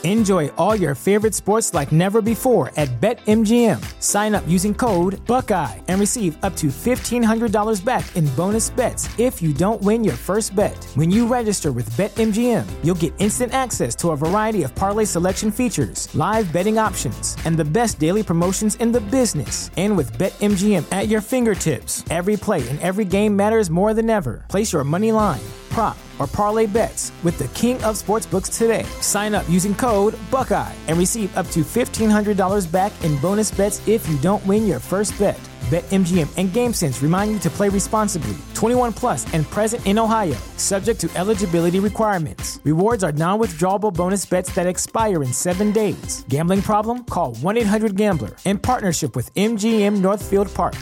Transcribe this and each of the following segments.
Enjoy all your favorite sports like never before at BetMGM. Sign up using code Buckeye and receive up to $1,500 back in bonus bets if you don't win your first bet. When you register with BetMGM, you'll get instant access to a variety of parlay selection features, live betting options, and the best daily promotions in the business. And with BetMGM at your fingertips, every play and every game matters more than ever. Place your money line, prop, or parlay bets with the king of sportsbooks today. Sign up using code Buckeye and receive up to $1,500 back in bonus bets if you don't win your first bet. BetMGM and GameSense remind you to play responsibly. 21 plus and present in Ohio, subject to eligibility requirements. Rewards are non-withdrawable bonus bets that expire in 7 days. Gambling problem? Call 1-800-GAMBLER. In partnership with MGM Northfield Park.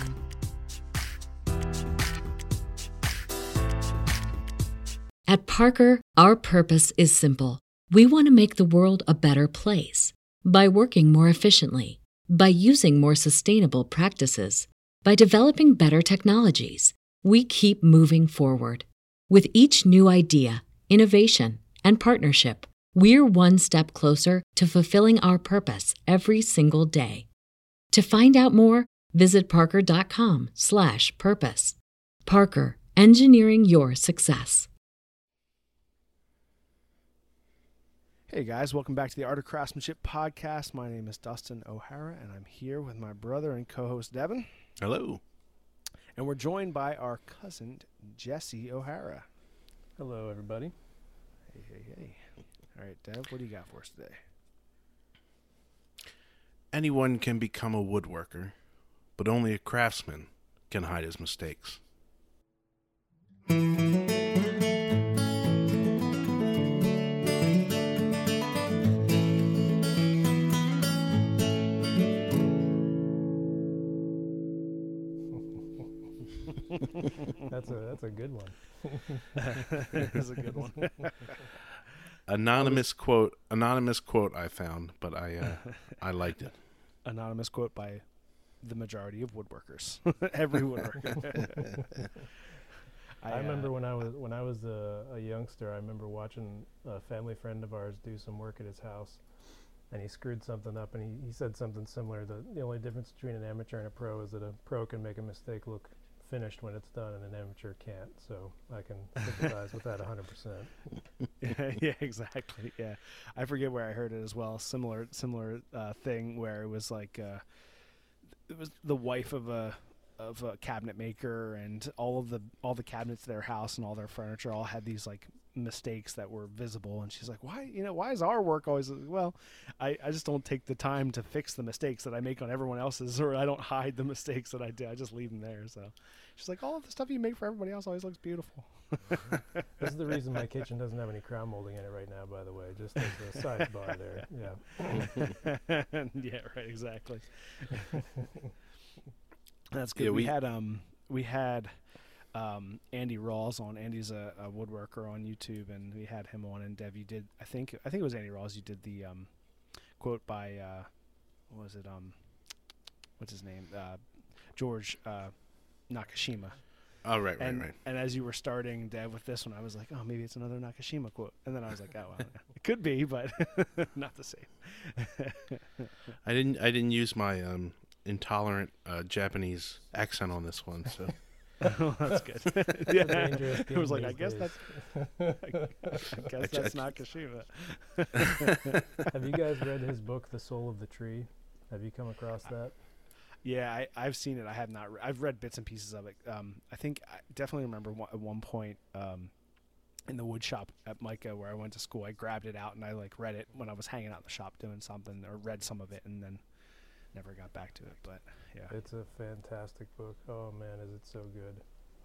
At Parker, our purpose is simple. We want to make the world a better place by working more efficiently, by using more sustainable practices, by developing better technologies. We keep moving forward. With each new idea, innovation, and partnership, we're one step closer to fulfilling our purpose every single day. To find out more, visit parker.com/purpose. Parker, engineering your success. Hey guys, welcome back to the Art of Craftsmanship podcast. My name is Dustin O'Hara, and I'm here with my brother and co-host Devin. Hello. And we're joined by our cousin, Jesse O'Hara. Hello, everybody. Hey. All right, Dev, what do you got for us today? Anyone can become a woodworker, but only a craftsman can hide his mistakes. That's a good one. That is a good one. Anonymous quote I found, but I liked it. Anonymous quote by the majority of woodworkers. Every woodworker. I remember when I was a youngster, I remember watching a family friend of ours do some work at his house, and he screwed something up, and he said something similar. The only difference between an amateur and a pro is that a pro can make a mistake look finished when it's done, and an amateur can't. So I can sympathize with that 100%. Yeah, exactly. Yeah, I forget where I heard it as well. Similar thing where it was like it was the wife of a cabinet maker, and all the cabinets in their house and all their furniture all had these like mistakes that were visible, and she's like, why is our work always, well, I just don't take the time to fix the mistakes that I make on everyone else's, or I don't hide the mistakes that I do. I just leave them there. So she's like, all of the stuff you make for everybody else always looks beautiful. This is the reason my kitchen doesn't have any crown molding in it right now, by the way, just as a sidebar there. Yeah. Yeah, right, exactly. That's good. Yeah, we had Andy Rawls on. Andy's a woodworker on YouTube, and we had him on. And Dev, you did, I think it was Andy Rawls. You did the quote by what was it? What's his name? George Nakashima. Oh, right. And as you were starting, Dev, with this one, I was like, oh, maybe it's another Nakashima quote. And then I was like, oh, well, it could be, but not the same. I didn't use my intolerant Japanese accent on this one, so. Oh, that's good. Yeah, it was like, I guess that's Nakashima. Have you guys read his book, The Soul of the Tree? Have you come across that? Yeah, I've seen it. I have not. I've read bits and pieces of it. I think I definitely remember at one point in the wood shop at Micah where I went to school, I grabbed it out and I like read it when I was hanging out in the shop doing something, or read some of it and then never got back to it. But yeah, it's a fantastic book. Oh man, is it so good?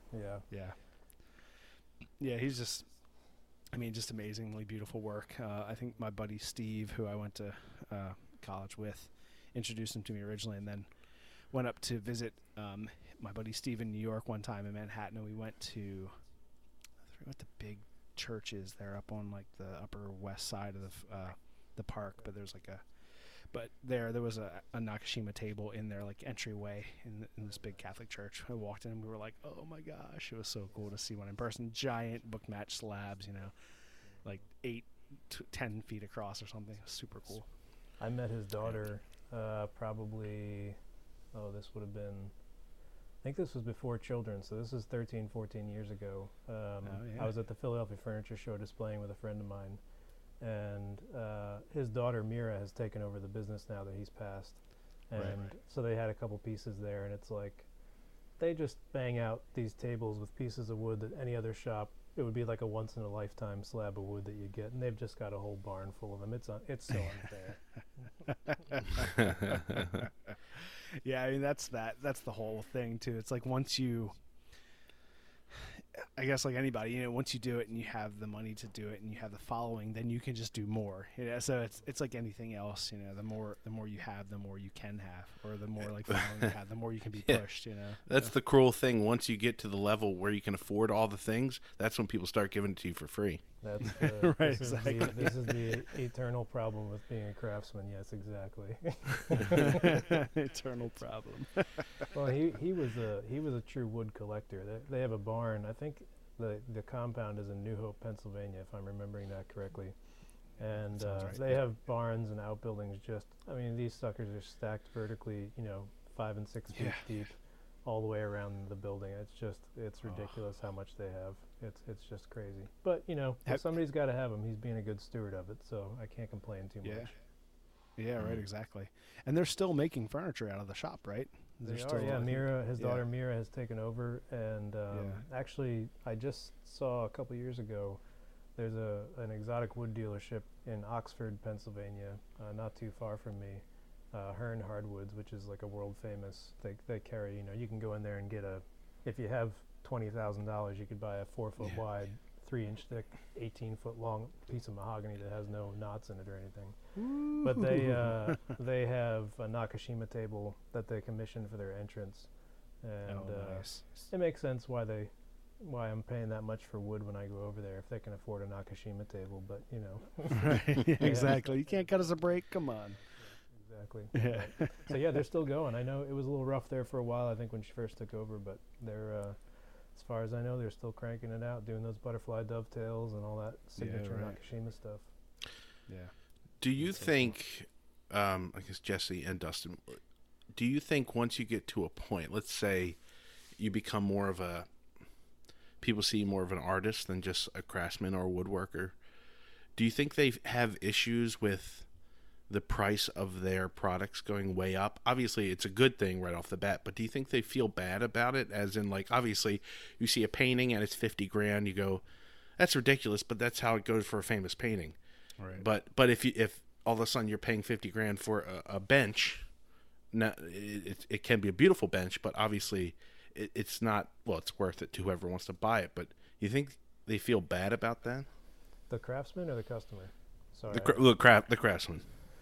Yeah. He's just amazingly beautiful work. I think my buddy Steve, who I went to college with, introduced him to me originally, and then went up to visit my buddy Steve in New York one time in Manhattan, and we went to big churches there up on like the upper west side of the park, but there's like there was a Nakashima table in their like entryway in this big Catholic church. I walked in and we were like, oh my gosh, it was so cool to see one in person. Giant book match slabs, like 8 10 feet across or something. Super cool. I met his daughter probably, this would have been, I think this was before children, so this is 13, 14 years ago. I was at the Philadelphia Furniture Show displaying with a friend of mine, and his daughter Mira has taken over the business now that he's passed. And so they had a couple pieces there, and it's like they just bang out these tables with pieces of wood that any other shop, it would be like a once in a lifetime slab of wood that you get, and they've just got a whole barn full of them. It's so unfair. Yeah, I mean that's the whole thing too. It's like once you, I guess like anybody, once you do it and you have the money to do it and you have the following, then you can just do more. So it's like anything else. The more you have, the more you can have, or the more like following you have, the more you can be pushed. That's the cruel thing. Once you get to the level where you can afford all the things, that's when people start giving it to you for free. That's right. Exactly. This is the eternal problem with being a craftsman. Yes, exactly. Eternal problem. Well, he was a true wood collector. They have a barn. I think the compound is in New Hope, Pennsylvania, if I'm remembering that correctly. And right. they have barns and outbuildings. These suckers are stacked vertically, 5 and 6 feet deep, all the way around the building. It's ridiculous how much they have. It's just crazy. But if somebody's got to have them, he's being a good steward of it. So I can't complain too much. Yeah, right, exactly. And they're still making furniture out of the shop, right? They are, yeah. His daughter Mira has taken over, and actually, I just saw a couple years ago, there's an exotic wood dealership in Oxford, Pennsylvania, not too far from me, Hearn Hardwoods, which is like a world famous. They carry, you can go in there and get if you have $20,000, you could buy a 4-foot wide, 3-inch thick, 18-foot long piece of mahogany that has no knots in it or anything. Ooh. But they have a Nakashima table that they commissioned for their entrance, and nice. It makes sense why I'm paying that much for wood when I go over there if they can afford a Nakashima table. But right, exactly. You can't cut us a break. Come on. Yeah, exactly. Yeah. So they're still going. I know it was a little rough there for a while, I think, when she first took over, but they're. As far as I know, they're still cranking it out, doing those butterfly dovetails and all that signature Nakashima stuff. Yeah. Do you think, I guess Jesse and Dustin, do you think once you get to a point, let's say you become people see you more of an artist than just a craftsman or a woodworker, do you think they have issues with the price of their products going way up? Obviously, it's a good thing right off the bat, but do you think they feel bad about it? As in, like, obviously, you see a painting and it's $50,000, you go, that's ridiculous, but that's how it goes for a famous painting. Right. But if all of a sudden you're paying $50,000 for a bench, now it can be a beautiful bench, but obviously it's not. Well, it's worth it to whoever wants to buy it. But you think they feel bad about that? The craftsman or the customer? Sorry. The craftsman.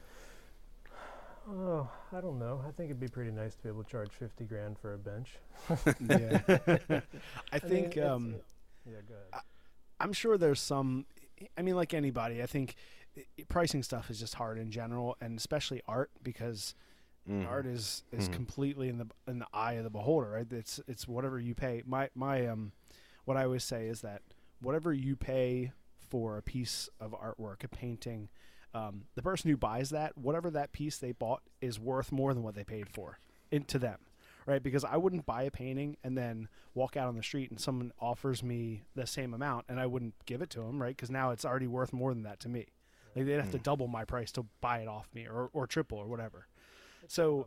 Oh, I don't know. I think it'd be pretty nice to be able to charge $50,000 for a bench. Yeah. I think. Go ahead. I'm sure there's some. Like anybody, I think pricing stuff is just hard in general, and especially art, because art is completely in the eye of the beholder, right? It's whatever you pay. My what I always say is that whatever you pay for a piece of artwork, a painting. The person who buys that, whatever that piece they bought is worth more than what they paid for to them, right? Because I wouldn't buy a painting and then walk out on the street and someone offers me the same amount and I wouldn't give it to them, right? Because now it's already worth more than that to me. Like they'd have to double my price to buy it off me, or triple or whatever. So,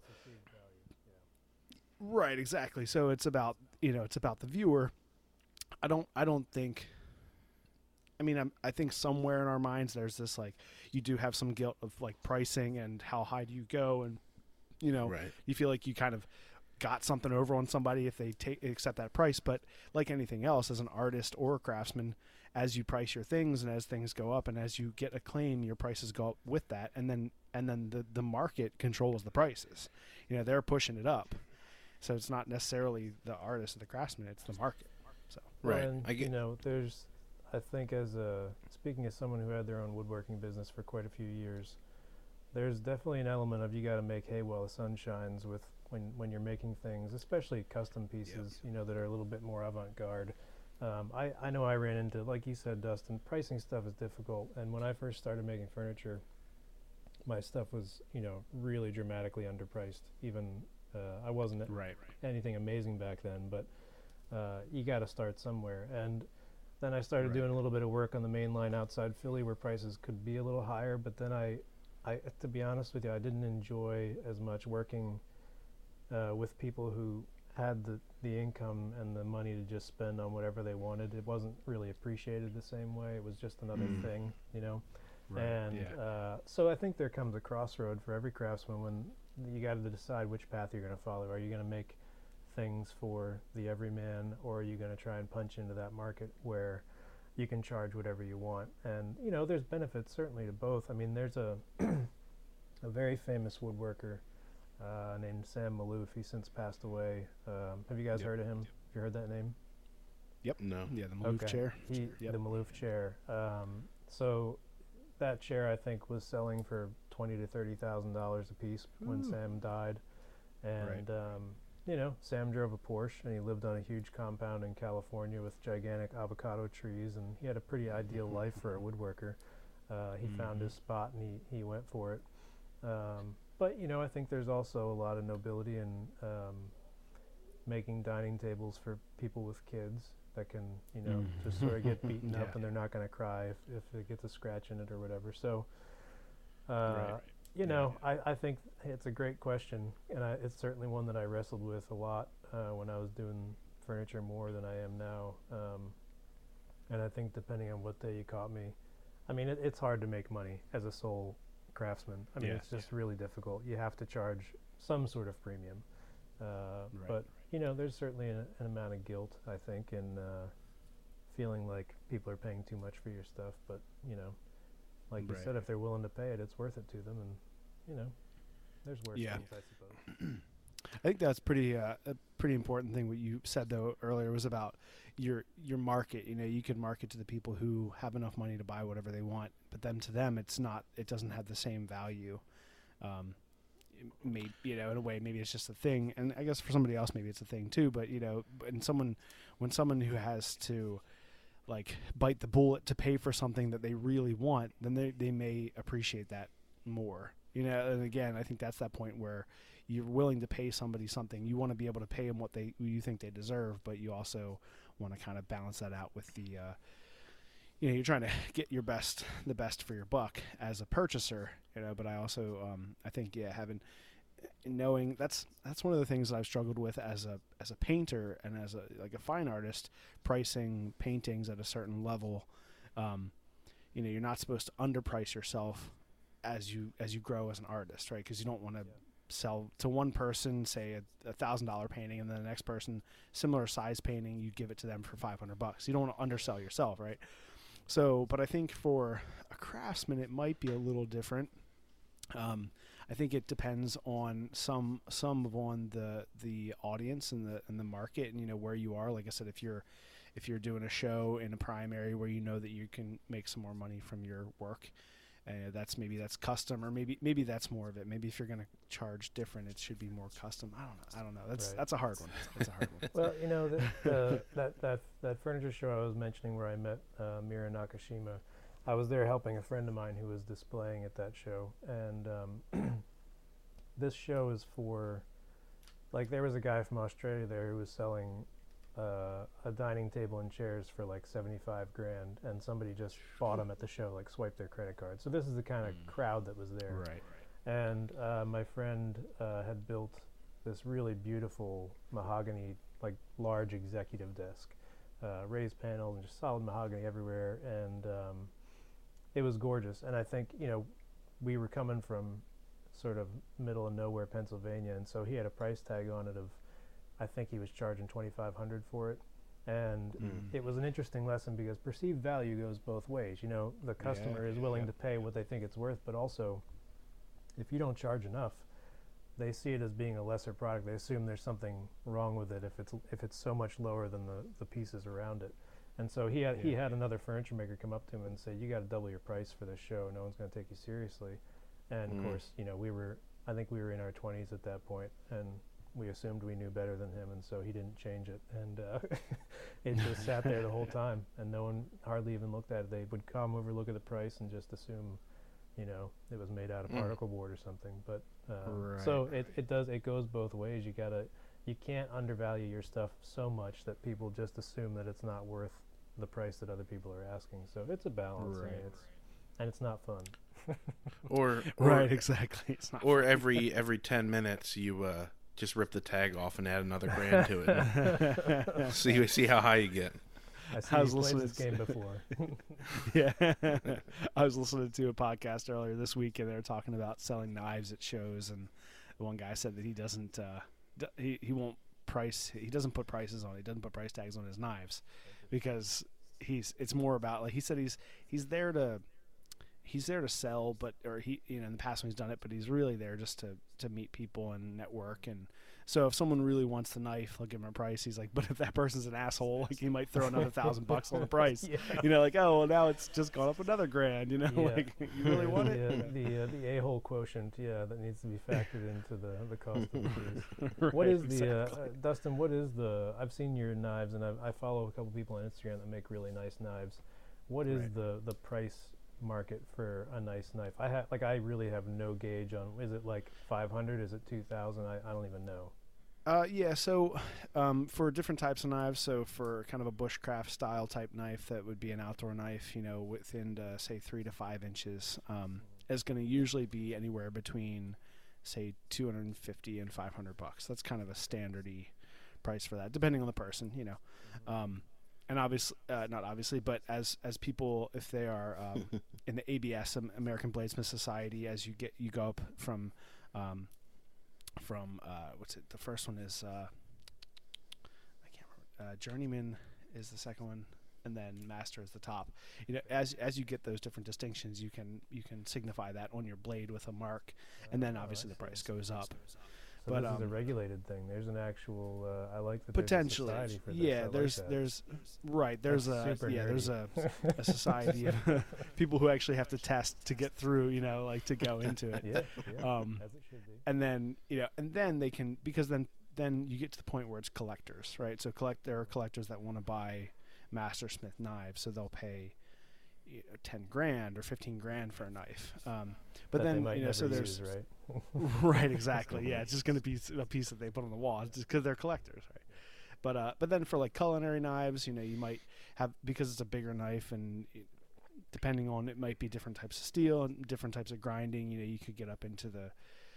right, exactly. So it's about the viewer. I don't think. I think somewhere in our minds there's this, like, you do have some guilt of, like, pricing and how high do you go, and right. You feel like you kind of got something over on somebody if they accept that price. But like anything else, as an artist or a craftsman, as you price your things and as things go up and as you get acclaim, your prices go up with that, and then the market controls the prices. They're pushing it up, so it's not necessarily the artist or the craftsman; it's the market. So right, and, there's. I think speaking as someone who had their own woodworking business for quite a few years, there's definitely an element of you got to make hay while the sun shines with when you're making things, especially custom pieces, that are a little bit more avant-garde. I know I ran into, like you said, Dustin, pricing stuff is difficult. And when I first started making furniture, my stuff was, really dramatically underpriced. Even I wasn't anything amazing back then, but you got to start somewhere. And then I started doing a little bit of work on the main line outside Philly where prices could be a little higher. But then I to be honest with you, I didn't enjoy as much working with people who had the income and the money to just spend on whatever they wanted. It wasn't really appreciated the same way. It was just another thing, Right. And so I think there comes a crossroad for every craftsman when you got to decide which path you're going to follow. Are you going to make things for the everyman, or are you going to try and punch into that market where you can charge whatever you want? And there's benefits certainly to both. I mean, there's a a very famous woodworker named Sam Maloof. He's since passed away. Have you guys heard of him? Have you heard that name? Yep. No. Yeah, the Maloof chair. The Maloof chair. So that chair, I think, was selling for $20,000 to $30,000 a piece when Sam died. And Sam drove a Porsche, and he lived on a huge compound in California with gigantic avocado trees, and he had a pretty ideal life for a woodworker. He found his spot, and he went for it. But I think there's also a lot of nobility in making dining tables for people with kids that can, just sort of get beaten up and they're not going to cry if it gets a scratch in it or whatever. So, I think it's a great question, and it's certainly one that I wrestled with a lot when I was doing furniture more than I am now. And I think depending on what day you caught me, I mean, it's hard to make money as a sole craftsman. I mean, it's just really difficult. You have to charge some sort of premium. But there's certainly an amount of guilt, I think, in feeling like people are paying too much for your stuff. But like you said, if they're willing to pay it, it's worth it to them. And there's worse things, I suppose. I think that's a pretty important thing. What you said though earlier was about your market. You can market to the people who have enough money to buy whatever they want, but then to them, it doesn't have the same value. Maybe in a way, maybe it's just a thing, and I guess for somebody else, maybe it's a thing too. But when someone who has to like bite the bullet to pay for something that they really want, then they may appreciate that more. And again, I think that's that point where you're willing to pay somebody something. You want to be able to pay them what you think they deserve, but you also want to kind of balance that out with the you're trying to get the best for your buck as a purchaser, but I also I think knowing that's one of the things that I've struggled with as a painter and as a fine artist, pricing paintings at a certain level. You're not supposed to underprice yourself as you grow as an artist, right? Because you don't want to sell to one person, say a $1,000 painting, and then the next person, similar size painting, you give it to them for $500. You don't want to undersell yourself, right? So, but I think for a craftsman, it might be a little different. I think it depends on some on the audience and the market, and where you are. Like I said, if you're doing a show in a prime area where that you can make some more money from your work, that's custom, or maybe that's more of it. Maybe if you're going to charge different, it should be more custom. I don't know. That's a hard one. That's a hard one. Well, that furniture show I was mentioning where I met Mira Nakashima, I was there helping a friend of mine who was displaying at that show, and this show is for, like, there was a guy from Australia there who was selling a dining table and chairs for like $75,000, and somebody just bought them at the show, like swiped their credit card. So this is the kind of crowd that was there. Right. And my friend had built this really beautiful mahogany, like large executive desk, raised panels and just solid mahogany everywhere, and it was gorgeous. And I think we were coming from sort of middle of nowhere Pennsylvania, and so he had a price tag on it of, I think he was charging $2,500 for it. And it was an interesting lesson because perceived value goes both ways. The customer is willing to pay what they think it's worth, but also if you don't charge enough, they see it as being a lesser product. They assume there's something wrong with it if it's so much lower than the pieces around it. And so he had another furniture maker come up to him and say, "You got to double your price for this show. No one's going to take you seriously." And of course, I think we were in our 20s at that point, and we assumed we knew better than him, and so he didn't change it, and it just sat there the whole time, and no one hardly even looked at it. They would come over, look at the price, and just assume, it was made out of particle board or something. But so it goes both ways. You can't undervalue your stuff so much that people just assume that it's not worth the price that other people are asking. So it's a balance, and it's not fun. or right, exactly. It's not or every 10 minutes you just rip the tag off and add another grand to it. see how high you get. I was played this game before. Yeah. I was listening to a podcast earlier this week, and they were talking about selling knives at shows, and the one guy said that he doesn't he won't price, he doesn't put prices on, he doesn't put price tags on his knives, because it's more about, like he said, he's there to sell, but in the past when he's done it, but he's really there just to meet people and network. And so if someone really wants the knife, they'll give him a price. He's like, but if that person's an asshole, like he might throw another $1,000 on the price. Yeah. Like, oh, well, now it's just gone up another grand. Like, you really want it? The a-hole quotient, that needs to be factored into the cost of the piece. Right, what is Dustin? What is I've seen your knives, and I follow a couple people on Instagram that make really nice knives. What is the price market for a nice knife? I really have no gauge on. Is it like 500? Is it 2,000? I don't even know. So for different types of knives, so for kind of a bushcraft style type knife, that would be an outdoor knife, within say 3 to 5 inches, is going to usually be anywhere between say $250 and $500. That's kind of a standardy price for that, depending on the person, and obviously, not obviously, but as people, if they are in the ABS, American Bladesmith Society, as you go up from what's it? The first one is I can't remember. Journeyman is the second one, and then Master is the top. As you get those different distinctions, you can signify that on your blade with a mark, and then obviously the price goes up. So but this is a regulated thing. There's an actual. I like that. Potentially, there's a society for this. There's a society of people who actually have to test to get through. To go into it. Yeah. As it should be. And then they can, because then you get to the point where it's collectors, right? So there are collectors that want to buy Mastersmith knives, so they'll pay $10,000 or $15,000 for a knife. But then so there's right. Right, exactly. Yeah, it's just going to be a piece that they put on the wall, just because they're collectors, right? But then for like culinary knives, you might have, because it's a bigger knife, and depending on, it might be different types of steel and different types of grinding. You could get up into the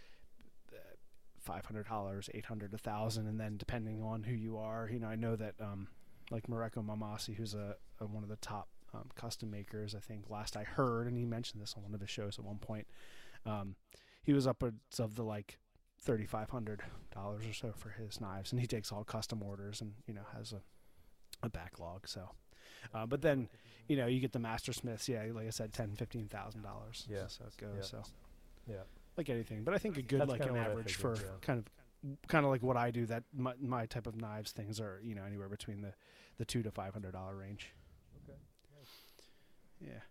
$500, $800, $1,000, and then depending on who you are, I know that like Mareko Mamasi, who's one of the top custom makers, I think last I heard, and he mentioned this on one of his shows at one point. He was upwards of the like $3,500 or so for his knives, and he takes all custom orders and has a backlog. So, but then you get the Mastersmiths, like I said, $10,000-$15,000. Yeah, so it goes. Yeah. So yeah, like anything, but I think a good That's like an average for kind of like what I do. That my type of knives things are anywhere between the $200 to $500 range. Okay. Nice. Yeah.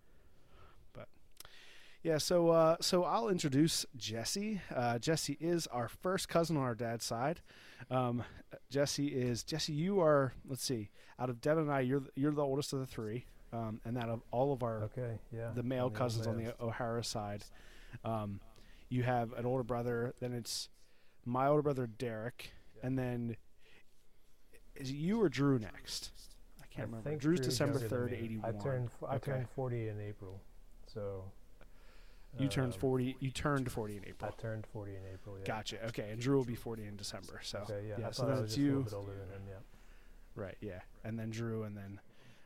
Yeah, so I'll introduce Jesse. Jesse is our first cousin on our dad's side. Jesse, you are, let's see, out of Deb and I, you're the oldest of the three, and out of all of our the male cousins on the O'Hara side, you have an older brother. Then it's my older brother Derek, and then is it you or Drew next? I can't remember. Drew's December 3rd, 81. I turned 40 in April, so. You turned 40. You turned 40 in April. I turned 40 in April. Yeah. Gotcha. Okay, and Drew will be 40 in December. So okay, yeah. So that's you. A little bit older than him. Yeah. Right. Yeah. And then Drew, and then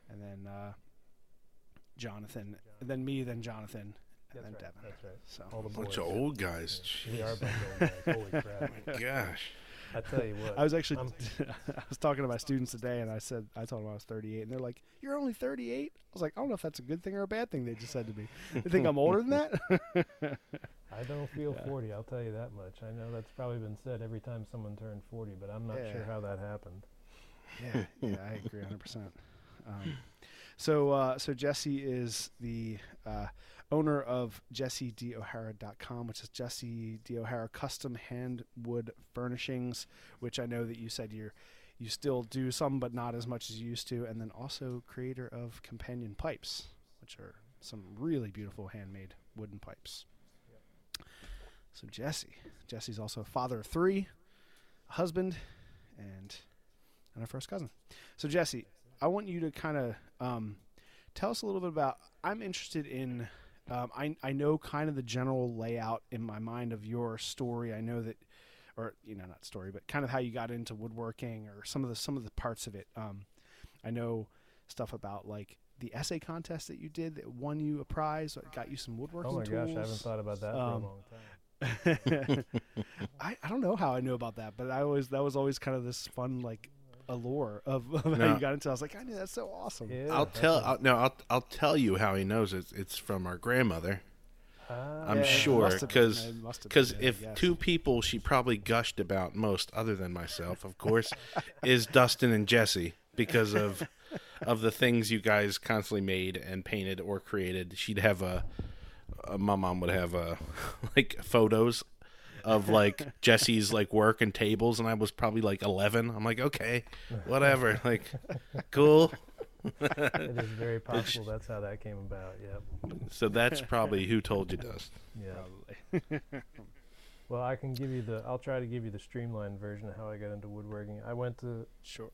Jonathan, and then me, then Jonathan, and then Devin. That's right. So all the bunch of old guys. Yeah. We are a bunch of old guys. Holy crap! Oh my gosh. I tell you what. I was actually I was talking to my students today, and I told them I was 38, and they're like, "You're only 38?" I was like, "I don't know if that's a good thing or a bad thing." They just said to me, "They think I'm older than that?" I don't feel 40. I'll tell you that much. I know that's probably been said every time someone turned 40, but I'm not sure how that happened. Yeah, I agree 100%. So Jesse is the owner of JesseDO'Hara.com, which is Jesse D. O'Hara Custom Hand Wood Furnishings, which I know that you said you still do some, but not as much as you used to. And then also creator of Companion Pipes, which are some really beautiful handmade wooden pipes. Yep. So Jesse's also a father of 3, a husband, and our first cousin. So Jesse, I want you to kind of tell us a little bit about, I'm interested in, I know kind of the general layout in my mind of your story. I know that, or, not story, but kind of how you got into woodworking or some of the parts of it. I know stuff about like the essay contest that you did that won you a prize, got you some woodworking tools. Oh my gosh, I haven't thought about that for a long time. I don't know how I knew about that, but that was always kind of this fun like allure of how you got into it. I was like, I knew, that's so awesome. Yeah, I'll tell you how he knows it. It's from our grandmother. I'm sure, because if 2 people she probably gushed about most, other than myself, of course, is Dustin and Jesse, because of the things you guys constantly made and painted or created. She'd have my mom would have like photos of like Jesse's like work and tables, and I was probably like 11. I'm like, okay, whatever, like, cool. It is very possible that's how that came about. Yep. So that's probably who told you, Dust. Yeah. Well, I'll try to give you the streamlined version of how I got into woodworking. I went to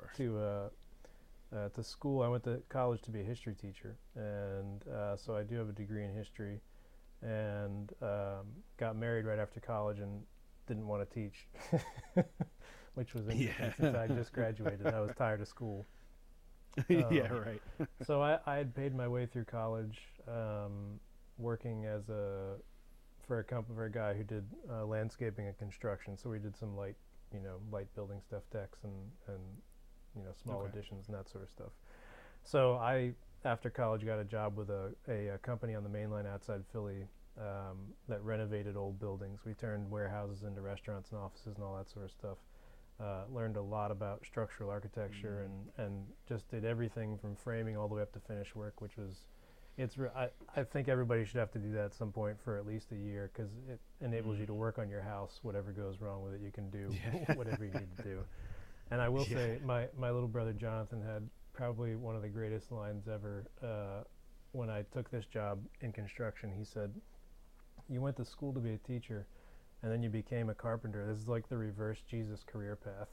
school. I went to college to be a history teacher, and so I do have a degree in history, and got married right after college and didn't want to teach, which was interesting since I just graduated. I was tired of school. Yeah, right. So I had paid my way through college, working for a guy who did landscaping and construction. So we did some light building stuff, decks and small additions and that sort of stuff. So I, after college, got a job with a company on the main line outside Philly that renovated old buildings. We turned warehouses into restaurants and offices and all that sort of stuff. Learned a lot about structural architecture and just did everything from framing all the way up to finish work, which was, I think everybody should have to do that at some point for at least a year, because it enables you to work on your house. Whatever goes wrong with it, you can do whatever you need to do. And I will say, my little brother Jonathan had probably one of the greatest lines ever. When I took this job in construction, he said, "You went to school to be a teacher, and then you became a carpenter. This is like the reverse Jesus career path."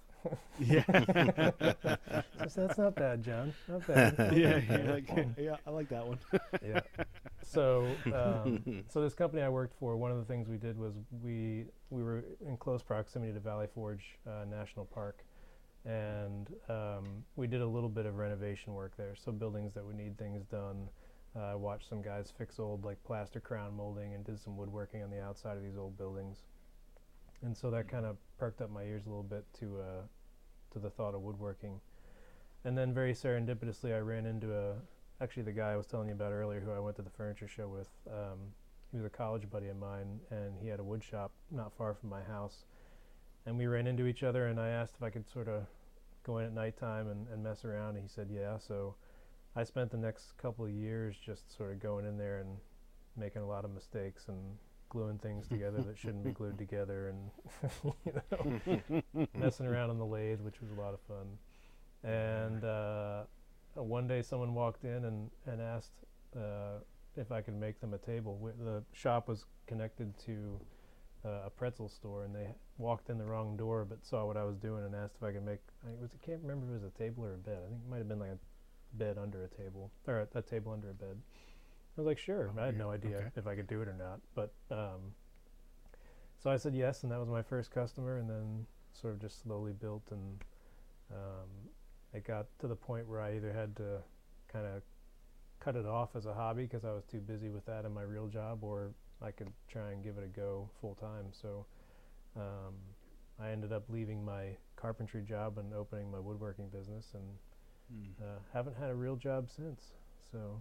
So that's not bad, John. Not bad. I like that one. Yeah. So, so this company I worked for, one of the things we did was we were in close proximity to Valley Forge National Park, and we did a little bit of renovation work there. So buildings that would need things done. I watched some guys fix old like plaster crown molding and did some woodworking on the outside of these old buildings. And so that kind of perked up my ears a little bit to the thought of woodworking. And then very serendipitously, I ran into actually the guy I was telling you about earlier, who I went to the furniture show with. He was a college buddy of mine, and he had a wood shop not far from my house. And we ran into each other, and I asked if I could sort of go in at nighttime and mess around, and he said yeah. So I spent the next couple of years just sort of going in there and making a lot of mistakes and gluing things together that shouldn't be glued together, and messing around on the lathe, which was a lot of fun. And one day someone walked in and asked if I could make them a table. The shop was connected to a pretzel store, and they walked in the wrong door but saw what I was doing and asked if I could make, I can't remember if it was a table or a bed. I think it might have been like a bed under a table, or a table under a bed. I was like, sure. I had no idea if I could do it or not. But so I said yes, and that was my first customer, and then sort of just slowly built, and it got to the point where I either had to kind of cut it off as a hobby because I was too busy with that in my real job, or I could try and give it a go full time. So I ended up leaving my carpentry job and opening my woodworking business, and haven't had a real job since. So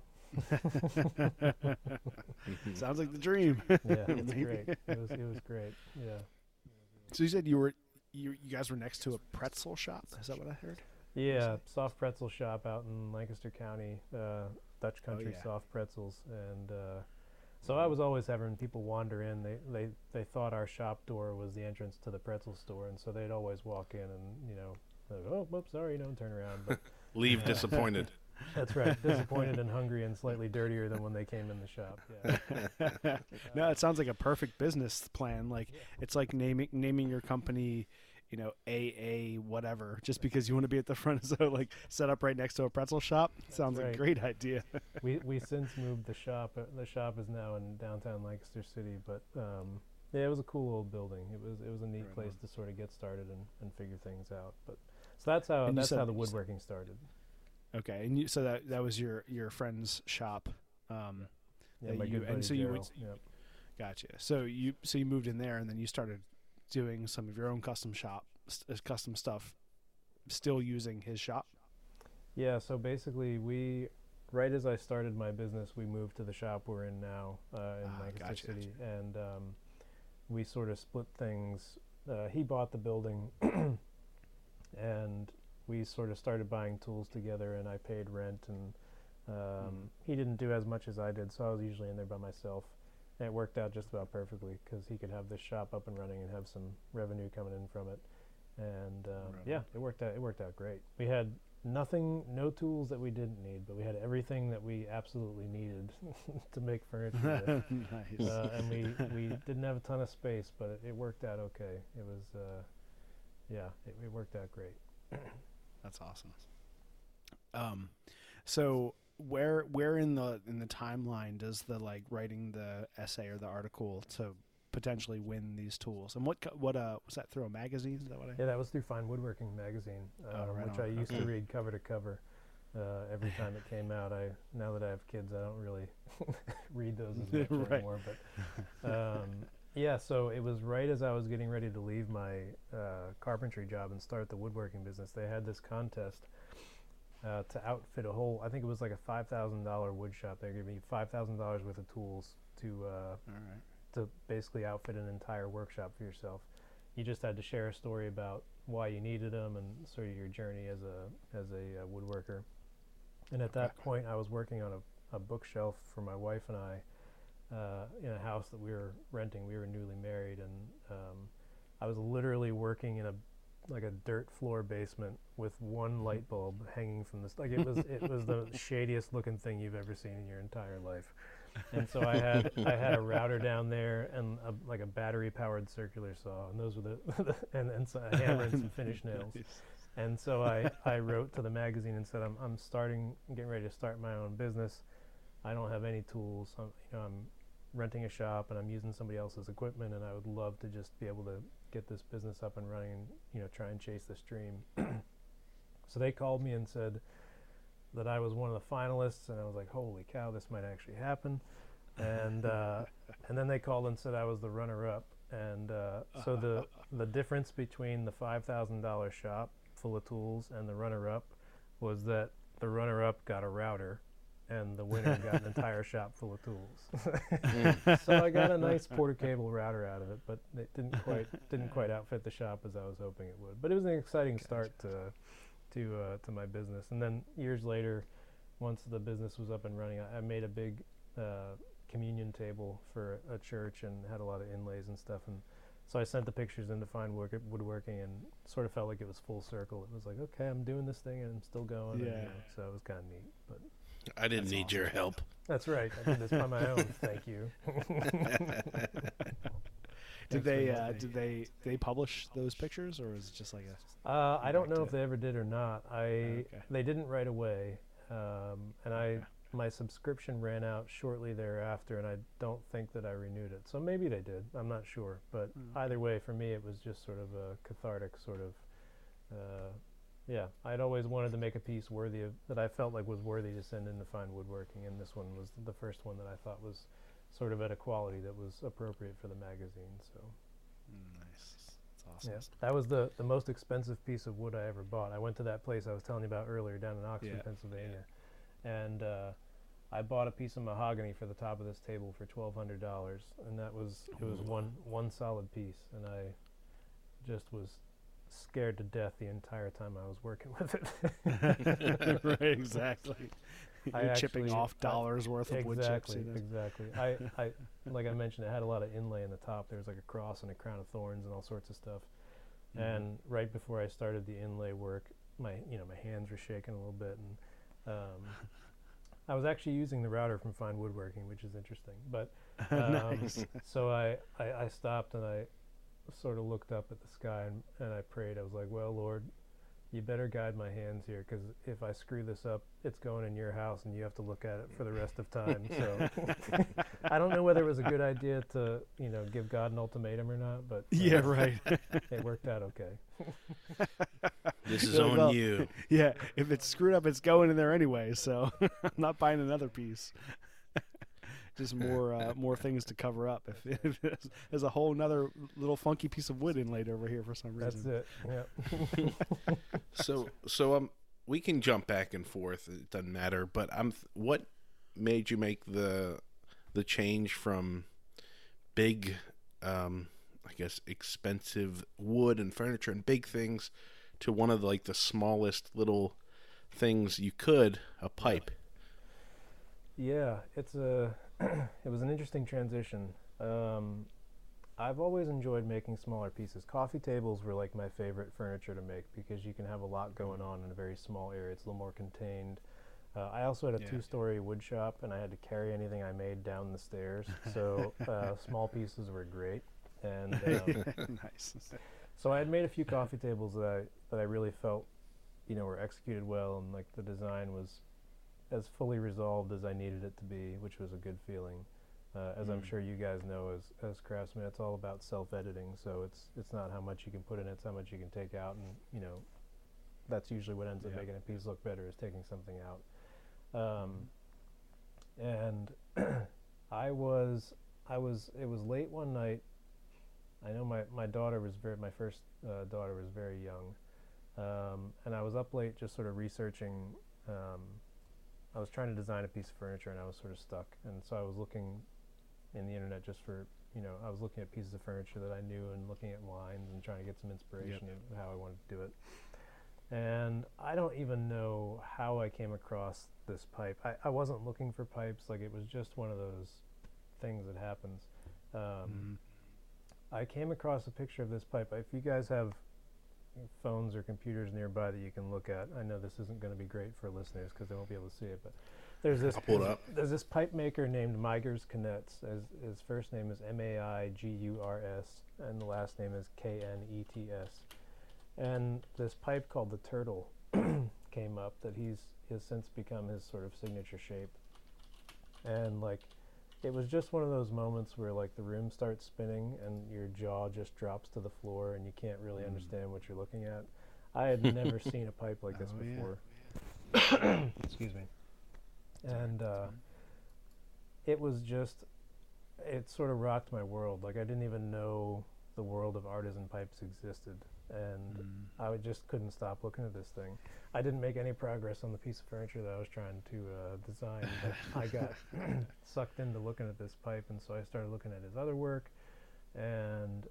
sounds like the dream. Yeah, it's great. It was great. Yeah. So you said you guys were next to a pretzel shop. Is that what I heard? Yeah, soft pretzel shop out in Lancaster County, Dutch Country soft pretzels, and So I was always having people wander in. They thought our shop door was the entrance to the pretzel store, and so they'd always walk in and, you know, like, oh, whoops, sorry, don't turn around. But leave disappointed. That's right, disappointed and hungry and slightly dirtier than when they came in the shop. Yeah. No, it sounds like a perfect business plan. Like it's like naming your company, you know, AA whatever, just because you want to be at the front. So like set up right next to a pretzel shop. Sounds like a great idea. we since moved the shop. The shop is now in downtown Lancaster City, but yeah, it was a cool old building. It was a neat place to sort of get started and figure things out. But so that's how the woodworking started. Okay, and so that was your friend's shop. Yeah, my good buddy Daryl. Yep. Gotcha. So you moved in there, and then you started doing some of your own custom stuff, still using his shop. Yeah. So basically, right as I started my business, we moved to the shop we're in now in Lancaster City, and we sort of split things. He bought the building, and we sort of started buying tools together, and I paid rent, and he didn't do as much as I did, so I was usually in there by myself. And it worked out just about perfectly because he could have this shop up and running and have some revenue coming in from it. And yeah, it worked out great. We had no tools that we didn't need, but we had everything that we absolutely needed to make furniture with. Nice. And we didn't have a ton of space, but it worked out okay. It was it worked out great. That's awesome. So where in the timeline does the like writing the essay or the article to potentially win these tools, and what was that through a magazine? Is that what Yeah, that was through Fine Woodworking magazine, which I used to read cover to cover every time it came out. Now that I have kids, I don't really read those as much anymore. But yeah, so it was right as I was getting ready to leave my carpentry job and start the woodworking business. They had this contest to outfit a whole, I think it was like a $5,000 wood shop. They gave me $5,000 worth of tools to basically outfit an entire workshop for yourself. You just had to share a story about why you needed them and sort of your journey as a woodworker. And at that point, I was working on a bookshelf for my wife and I. In a house that we were renting. We were newly married, and I was literally working in a dirt floor basement with one light bulb hanging from this. Like it was the shadiest looking thing you've ever seen in your entire life. And so I had a router down there and a battery powered circular saw, and those were and so a hammer and some finish nails. And so I wrote to the magazine and said, I'm getting ready to start my own business. I don't have any tools. I'm renting a shop and I'm using somebody else's equipment, and I would love to just be able to get this business up and running and try and chase this dream. So they called me and said that I was one of the finalists, and I was like, holy cow, this might actually happen. And and then they called and said I was the runner-up, and so the difference between the $5,000 shop full of tools and the runner-up was that the runner-up got a router and the winner got an entire shop full of tools. So I got a nice Porter Cable router out of it, but it didn't quite outfit the shop as I was hoping it would. But it was an exciting start to my business. And then years later, once the business was up and running, I made a big communion table for a church and had a lot of inlays and stuff. And so I sent the pictures into Fine Woodworking and sort of felt like it was full circle. It was like, okay, I'm doing this thing and I'm still going. Yeah. And, so it was kind of neat. But I didn't need your help. That's right. I did this by my own. Thank you. Did they publish those pictures, or was it just like a? I don't know if they ever did or not. They didn't right away, and my subscription ran out shortly thereafter, and I don't think that I renewed it. So maybe they did. I'm not sure, but either way, for me, it was just sort of a cathartic sort of. Yeah, I'd always wanted to make a piece that I felt like was worthy to send into Fine Woodworking, and this one was the first one that I thought was sort of at a quality that was appropriate for the magazine. So nice. That's awesome. Yeah, that was the most expensive piece of wood I ever bought. I went to that place I was telling you about earlier down in Oxford, Pennsylvania, and I bought a piece of mahogany for the top of this table for $1,200, and it was one solid piece, and I just was scared to death the entire time I was working with it. Right, exactly. You're chipping off dollars worth of wood chips. Exactly. I like I mentioned, it had a lot of inlay in the top. There was like a cross and a crown of thorns and all sorts of stuff. Mm-hmm. And right before I started the inlay work, my hands were shaking a little bit, and I was actually using the router from Fine Woodworking, which is interesting. But nice. So I stopped and I sort of looked up at the sky and I prayed. I was like, well, Lord, you better guide my hands here, because if I screw this up, it's going in your house and you have to look at it for the rest of time. So I don't know whether it was a good idea to, give God an ultimatum or not, but yeah, right. It worked out okay. This is on you. Yeah, if it's screwed up, it's going in there anyway, so I'm not buying another piece. Just more things to cover up. If there's a whole nother little funky piece of wood inlaid over here for some reason. That's it. Yeah. So we can jump back and forth. It doesn't matter. But what made you make the change from big, I guess, expensive wood and furniture and big things to one of the smallest little things you could, a pipe? Yeah, it was an interesting transition. I've always enjoyed making smaller pieces. Coffee tables were like my favorite furniture to make because you can have a lot going on in a very small area. It's a little more contained. I also had a 2-story wood shop, and I had to carry anything I made down the stairs. So small pieces were great. And nice. So I had made a few coffee tables that I really felt, were executed well, and the design was as fully resolved as I needed it to be, which was a good feeling. As I'm sure you guys know, as craftsmen, it's all about self-editing. So it's not how much you can put in, it's how much you can take out, and that's usually what ends up making a piece look better, is taking something out. And it was late one night. I know my daughter was my first daughter was very young, and I was up late just sort of researching. I was trying to design a piece of furniture, and I was sort of stuck. And so I was looking in the internet just for, I was looking at pieces of furniture that I knew and looking at lines and trying to get some inspiration of how I wanted to do it. And I don't even know how I came across this pipe. I wasn't looking for pipes. It was just one of those things that happens. I came across a picture of this pipe. If you guys have phones or computers nearby that you can look at, I know this isn't going to be great for listeners because they won't be able to see it, but there's this pipe maker named Meigers Knets. His first name is Maigurs, and the last name is Knets. And this pipe called the Turtle came up that has since become his sort of signature shape. And it was just one of those moments where the room starts spinning and your jaw just drops to the floor and you can't really understand what you're looking at. I had never seen a pipe like this before. Yeah. Excuse me. And it was just, it sort of rocked my world. I didn't even know the world of artisan pipes existed, and I just couldn't stop looking at this thing. I didn't make any progress on the piece of furniture that I was trying to design, but I got sucked into looking at this pipe, and so I started looking at his other work, and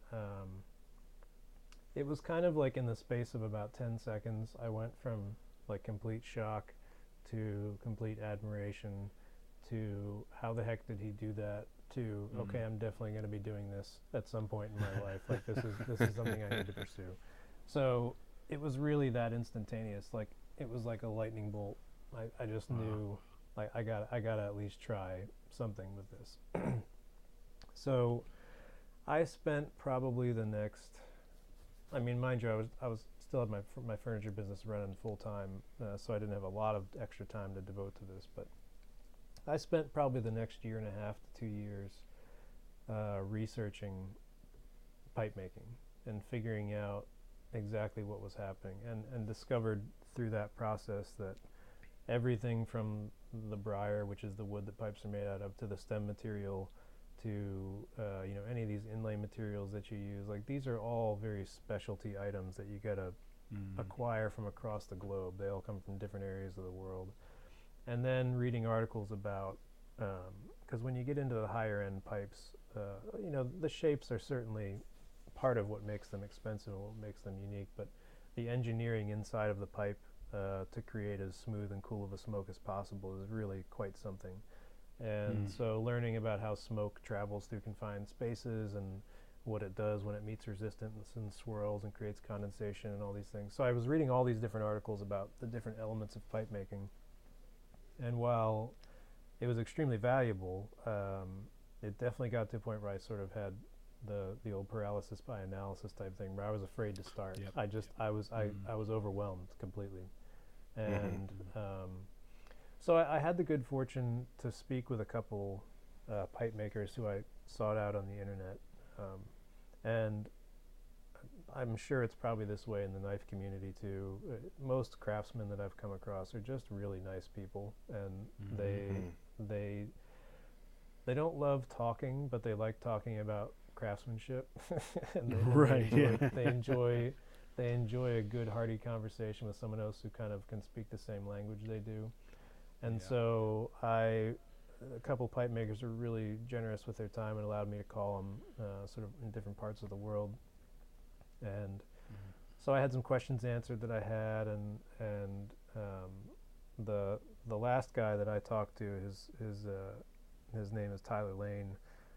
it was kind of in the space of about 10 seconds, I went from complete shock to complete admiration to how the heck did he do that to okay, I'm definitely going to be doing this at some point in my life. This is something I need to pursue. So it was really that instantaneous. It was like a lightning bolt. I just knew I got to at least try something with this. So I spent probably the next, mind you, I was still had my furniture business running full time, so I didn't have a lot of extra time to devote to this, but I spent probably the next 1.5 to 2 years researching pipe making and figuring out exactly what was happening, and discovered through that process that everything from the briar, which is the wood that pipes are made out of, to the stem material, to any of these inlay materials that you use, these are all very specialty items that you gotta acquire from across the globe. They all come from different areas of the world. And then reading articles about, because when you get into the higher end pipes, the shapes are certainly part of what makes them expensive and what makes them unique, but the engineering inside of the pipe to create as smooth and cool of a smoke as possible is really quite something. And so learning about how smoke travels through confined spaces and what it does when it meets resistance and swirls and creates condensation and all these things. So I was reading all these different articles about the different elements of pipe making. And while it was extremely valuable, it definitely got to a point where I sort of had the old paralysis by analysis type thing, where I was afraid to start. I was overwhelmed completely. And so I had the good fortune to speak with a couple pipe makers who I sought out on the internet. And I'm sure it's probably this way in the knife community too. Most craftsmen that I've come across are just really nice people, and they don't love talking, but they like talking about craftsmanship. And they enjoy a good hearty conversation with someone else who kind of can speak the same language they do. And so a couple pipe makers were really generous with their time and allowed me to call them sort of in different parts of the world. And so I had some questions answered that I had, and the last guy that I talked to, his name is Tyler Lane.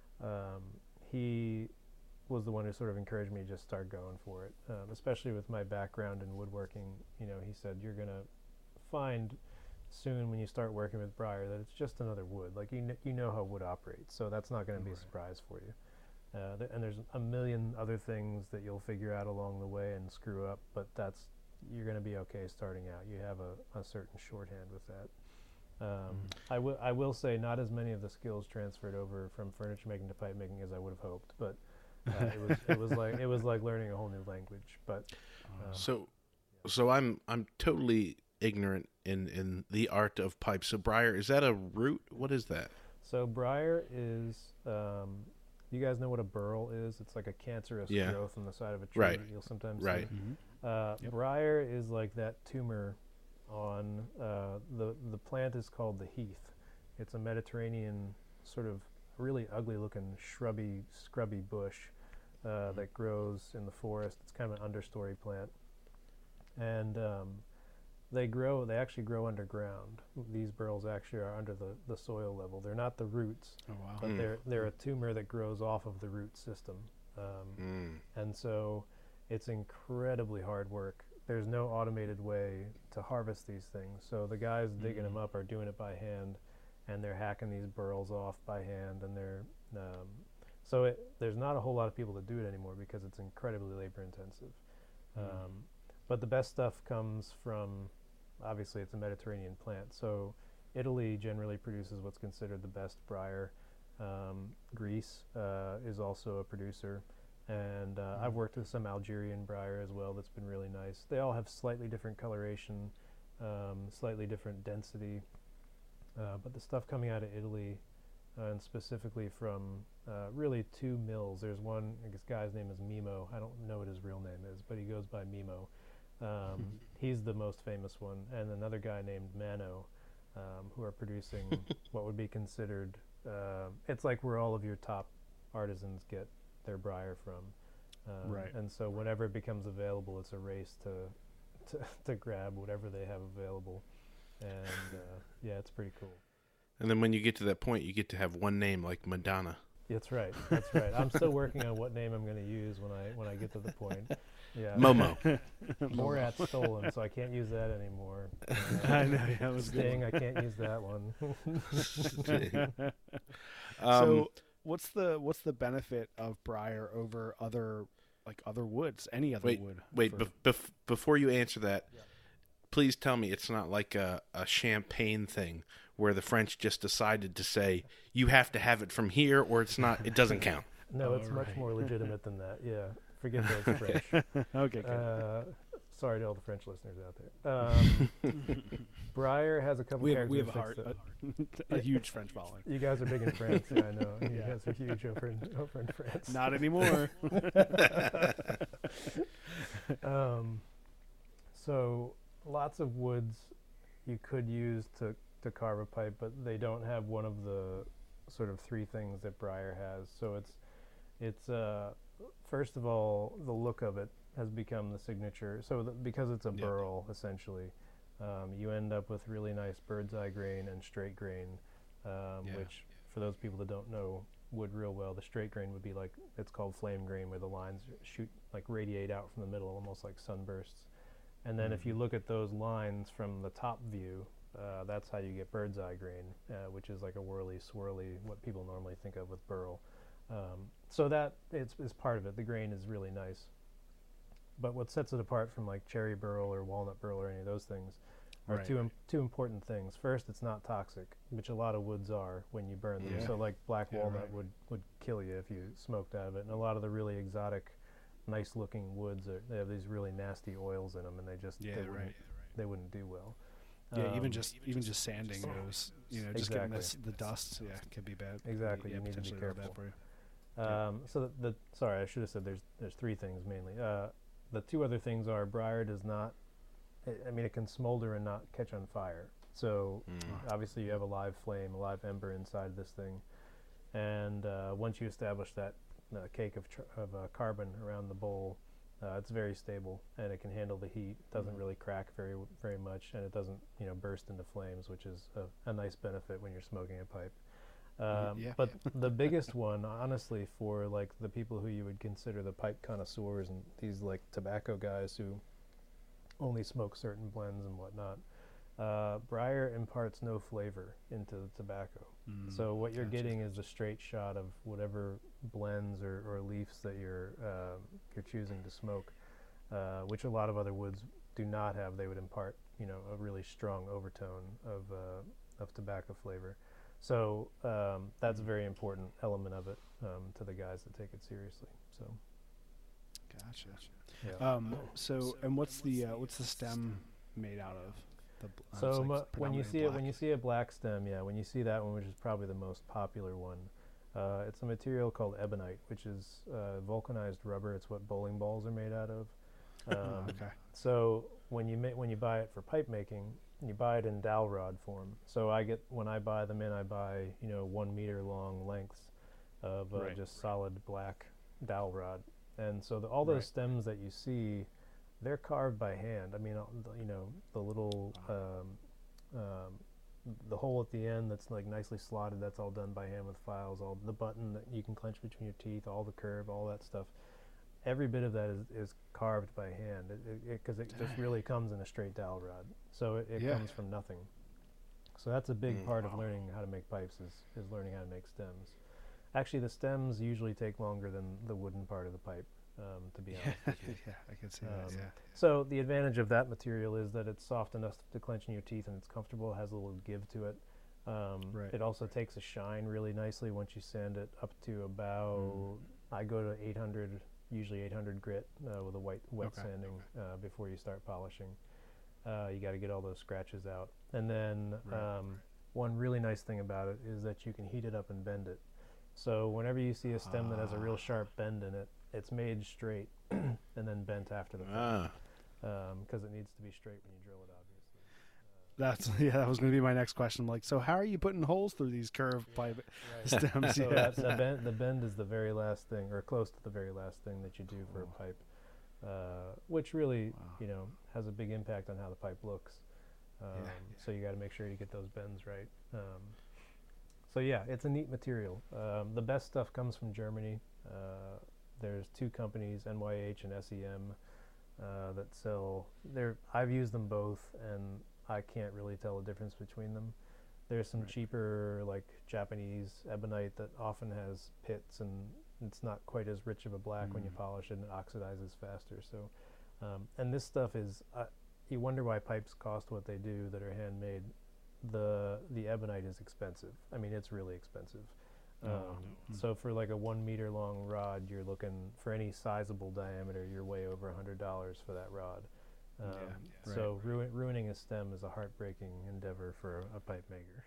He was the one who sort of encouraged me to just start going for it, especially with my background in woodworking. You know, he said, you're going to find soon when you start working with briar that it's just another wood. Like, you know how wood operates, so that's not going to be a surprise for you. And there's a million other things that you'll figure out along the way and screw up, but you're going to be okay starting out. You have a certain shorthand with that. I will say not as many of the skills transferred over from furniture making to pipe making as I would have hoped, but it was like learning a whole new language. But so I'm totally ignorant in the art of pipe. So briar, is that a root? What is that? So briar is, you guys know what a burl is? It's like a cancerous growth on the side of a tree that you'll sometimes see. Briar is like that tumor on the plant is called the heath. It's a Mediterranean sort of really ugly looking scrubby bush that grows in the forest. It's kind of an understory plant, and they actually grow underground. These burls actually are under the soil level. They're not the roots, but they're a tumor that grows off of the root system. And so it's incredibly hard work. There's no automated way to harvest these things. So the guys digging them up are doing it by hand, and they're hacking these burls off by hand, and there's not a whole lot of people that do it anymore because it's incredibly labor intensive. But the best stuff comes from, obviously it's a Mediterranean plant, so Italy generally produces what's considered the best briar. Greece is also a producer, and I've worked with some Algerian briar as well that's been really nice. They all have slightly different coloration, slightly different density, but the stuff coming out of Italy, and specifically from really two mills. There's one, this guy's name is Mimo. I don't know what his real name is, but he goes by Mimo. He's the most famous one, and another guy named Mano, who are producing what would be considered, it's like where all of your top artisans get their briar from. And so whenever it becomes available, it's a race to grab whatever they have available. And yeah, it's pretty cool. And then when you get to that point, you get to have one name like Madonna. That's right. I'm still working on what name I'm going to use when I get to the point. Yeah. Momo. Morat's stolen, so I can't use that anymore. I know. Yeah, that was Sting, I can't use that one. So, what's the benefit of briar over other woods? Any other wood? Wait. Before you answer that, please tell me it's not like a champagne thing where the French just decided to say you have to have it from here, or it's not. It doesn't count. No, it's much more legitimate than that. Yeah, forget those French. Okay, good. Sorry to all the French listeners out there. Briar has a couple characteristics. We have a huge French following. You guys are big in France. Yeah, I know. You guys are huge over in France. Not anymore. So lots of woods you could use to carve a pipe, but they don't have one of the sort of three things that briar has. So it's first of all, the look of it has become the signature. So because it's a burl, essentially, you end up with really nice bird's eye grain and straight grain, which for those people that don't know wood real well, the straight grain would be like, it's called flame grain, where the lines radiate out from the middle, almost like sunbursts. And then if you look at those lines from the top view, that's how you get bird's eye grain, which is like a whirly, swirly, what people normally think of with burl. So that is part of it. The grain is really nice. But what sets it apart from like cherry burl or walnut burl or any of those things are two important things. First, it's not toxic, which a lot of woods are when you burn them. So like black walnut would kill you if you smoked out of it. And a lot of the really exotic, nice looking woods, they have these really nasty oils in them, and they wouldn't do well. Even just sanding those, just getting the dust, can be bad. Exactly, you need to be careful. So sorry, I should have said there's three things mainly. The two other things are briar does not, it can smolder and not catch on fire. So obviously you have a live flame, a live ember inside this thing, and once you establish that cake of carbon around the bowl, it's very stable and it can handle the heat. It doesn't really crack very much, and it doesn't burst into flames, which is a nice benefit when you're smoking a pipe. But the biggest one, honestly, for like the people who you would consider the pipe connoisseurs and these like tobacco guys who only smoke certain blends and whatnot, briar imparts no flavor into the tobacco. So what you're getting is a straight shot of whatever blends or leaves that you're choosing to smoke, which a lot of other woods do not have. They would impart a really strong overtone of tobacco flavor. So that's a very important element of it to the guys that take it seriously. So, gotcha. Yeah. And what's the stem made out of? When you see a black stem, when you see that one, which is probably the most popular one, it's a material called ebonite, which is vulcanized rubber. It's what bowling balls are made out of. Okay. So when you buy it for pipe making, you buy it in dowel rod form. So when I buy them in, I buy 1 meter long lengths of just solid black dowel rod. And so all those stems that you see, they're carved by hand. The little the hole at the end that's like nicely slotted, that's all done by hand with files. All the button that you can clench between your teeth, all the curve, all that stuff. Every bit of that is carved by hand, because it just really comes in a straight dowel rod. So it comes from nothing. So that's a big part of learning how to make pipes is learning how to make stems. Actually, the stems usually take longer than the wooden part of the pipe, to be honest with you. I can see that, So the advantage of that material is that it's soft enough to clench in your teeth, and it's comfortable. It has a little give to it. It also takes a shine really nicely once you sand it up to about, I go to 800, usually 800 grit with a wet sanding before you start polishing. You got to get all those scratches out. And then one really nice thing about it is that you can heat it up and bend it. So whenever you see a stem that has a real sharp bend in it, it's made straight and then bent after the fact, because it needs to be straight when you drill it, obviously. That was going to be my next question. I'm like, so how are you putting holes through these curved pipe stems? So the bend is the very last thing, or close to the very last thing that you do for a pipe, which really has a big impact on how the pipe looks. So you got to make sure you get those bends right. So it's a neat material. The best stuff comes from Germany. There's two companies, NYH and SEM, that sell. I've used them both, and I can't really tell the difference between them. There's some cheaper, like Japanese ebonite that often has pits, and it's not quite as rich of a black when you polish it, and it oxidizes faster. So, and this stuff is, you wonder why pipes cost what they do that are handmade. The ebonite is expensive. It's really expensive. So for like a 1 meter long rod, you're looking for any sizable diameter, you're way over $100 for that rod. So ruining a stem is a heartbreaking endeavor for a pipe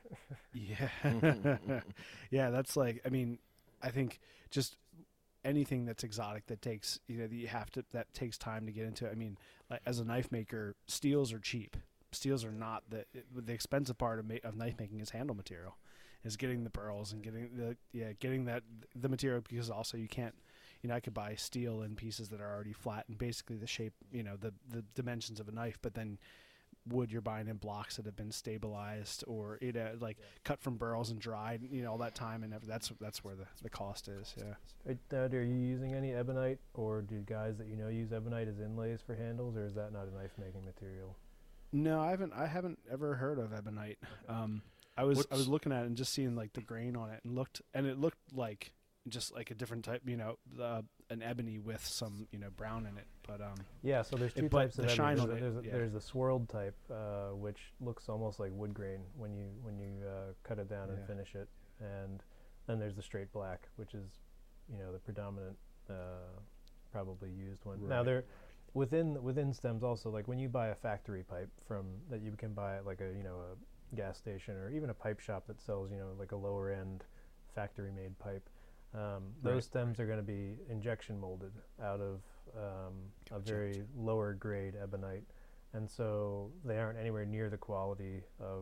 maker. That's like, I think just anything that's exotic that takes, that takes time to get into. Like as a knife maker, steels are cheap. Steels are not the expensive part of knife making is handle material, is getting the burls and getting the material, because also you can't, I could buy steel in pieces that are already flat and basically the shape, the dimensions of a knife, but then wood you're buying in blocks that have been stabilized or like cut from burls and dried, all that time, and that's where the cost is. Yeah. Are you using any ebonite, or do guys that use ebonite as inlays for handles, or is that not a knife making material? No, I haven't ever heard of ebonite. I was looking at it and just seeing like the grain on it, and it looked like just like a different type, an ebony with some brown in it. But yeah, so there's two types of the shine ebony. on it. There's the swirled type, which looks almost like wood grain when you cut it down and finish it, and then there's the straight black, which is the predominant probably used one. Right. Now there within stems also, like when you buy a factory pipe that you can buy at like a gas station or even a pipe shop that sells like a lower end factory made pipe. Those stems are going to be injection molded out of a very lower grade ebonite, and so they aren't anywhere near the quality of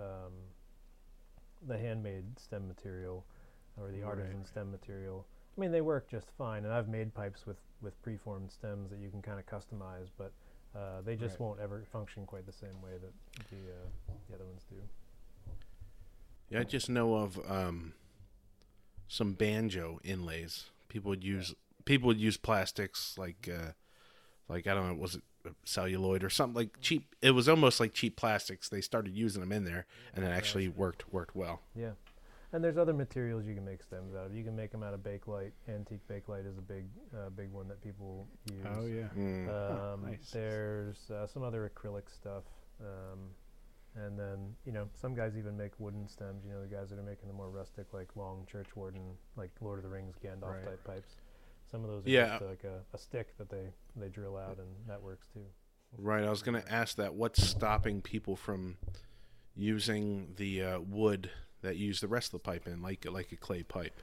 the handmade stem material or the artisan stem material. I mean, they work just fine, and I've made pipes with preformed stems that you can kind of customize, but they just won't ever function quite the same way that the other ones do. Yeah, I just know of some banjo inlays. People would use plastics like I don't know, was it celluloid or something, like cheap? It was almost like cheap plastics. They started using them in there, and it actually worked well. Yeah, and there's other materials you can make stems out of. You can make them out of bakelite. Antique bakelite is a big one that people use. Oh yeah. Nice. There's some other acrylic stuff. And then, some guys even make wooden stems, the guys that are making the more rustic, like long church warden, like Lord of the Rings, Gandalf type pipes. Some of those are just like a stick that they drill out, and that works too. Right, I was going to ask that. What's stopping people from using the wood that you use the rest of the pipe in, like a clay pipe?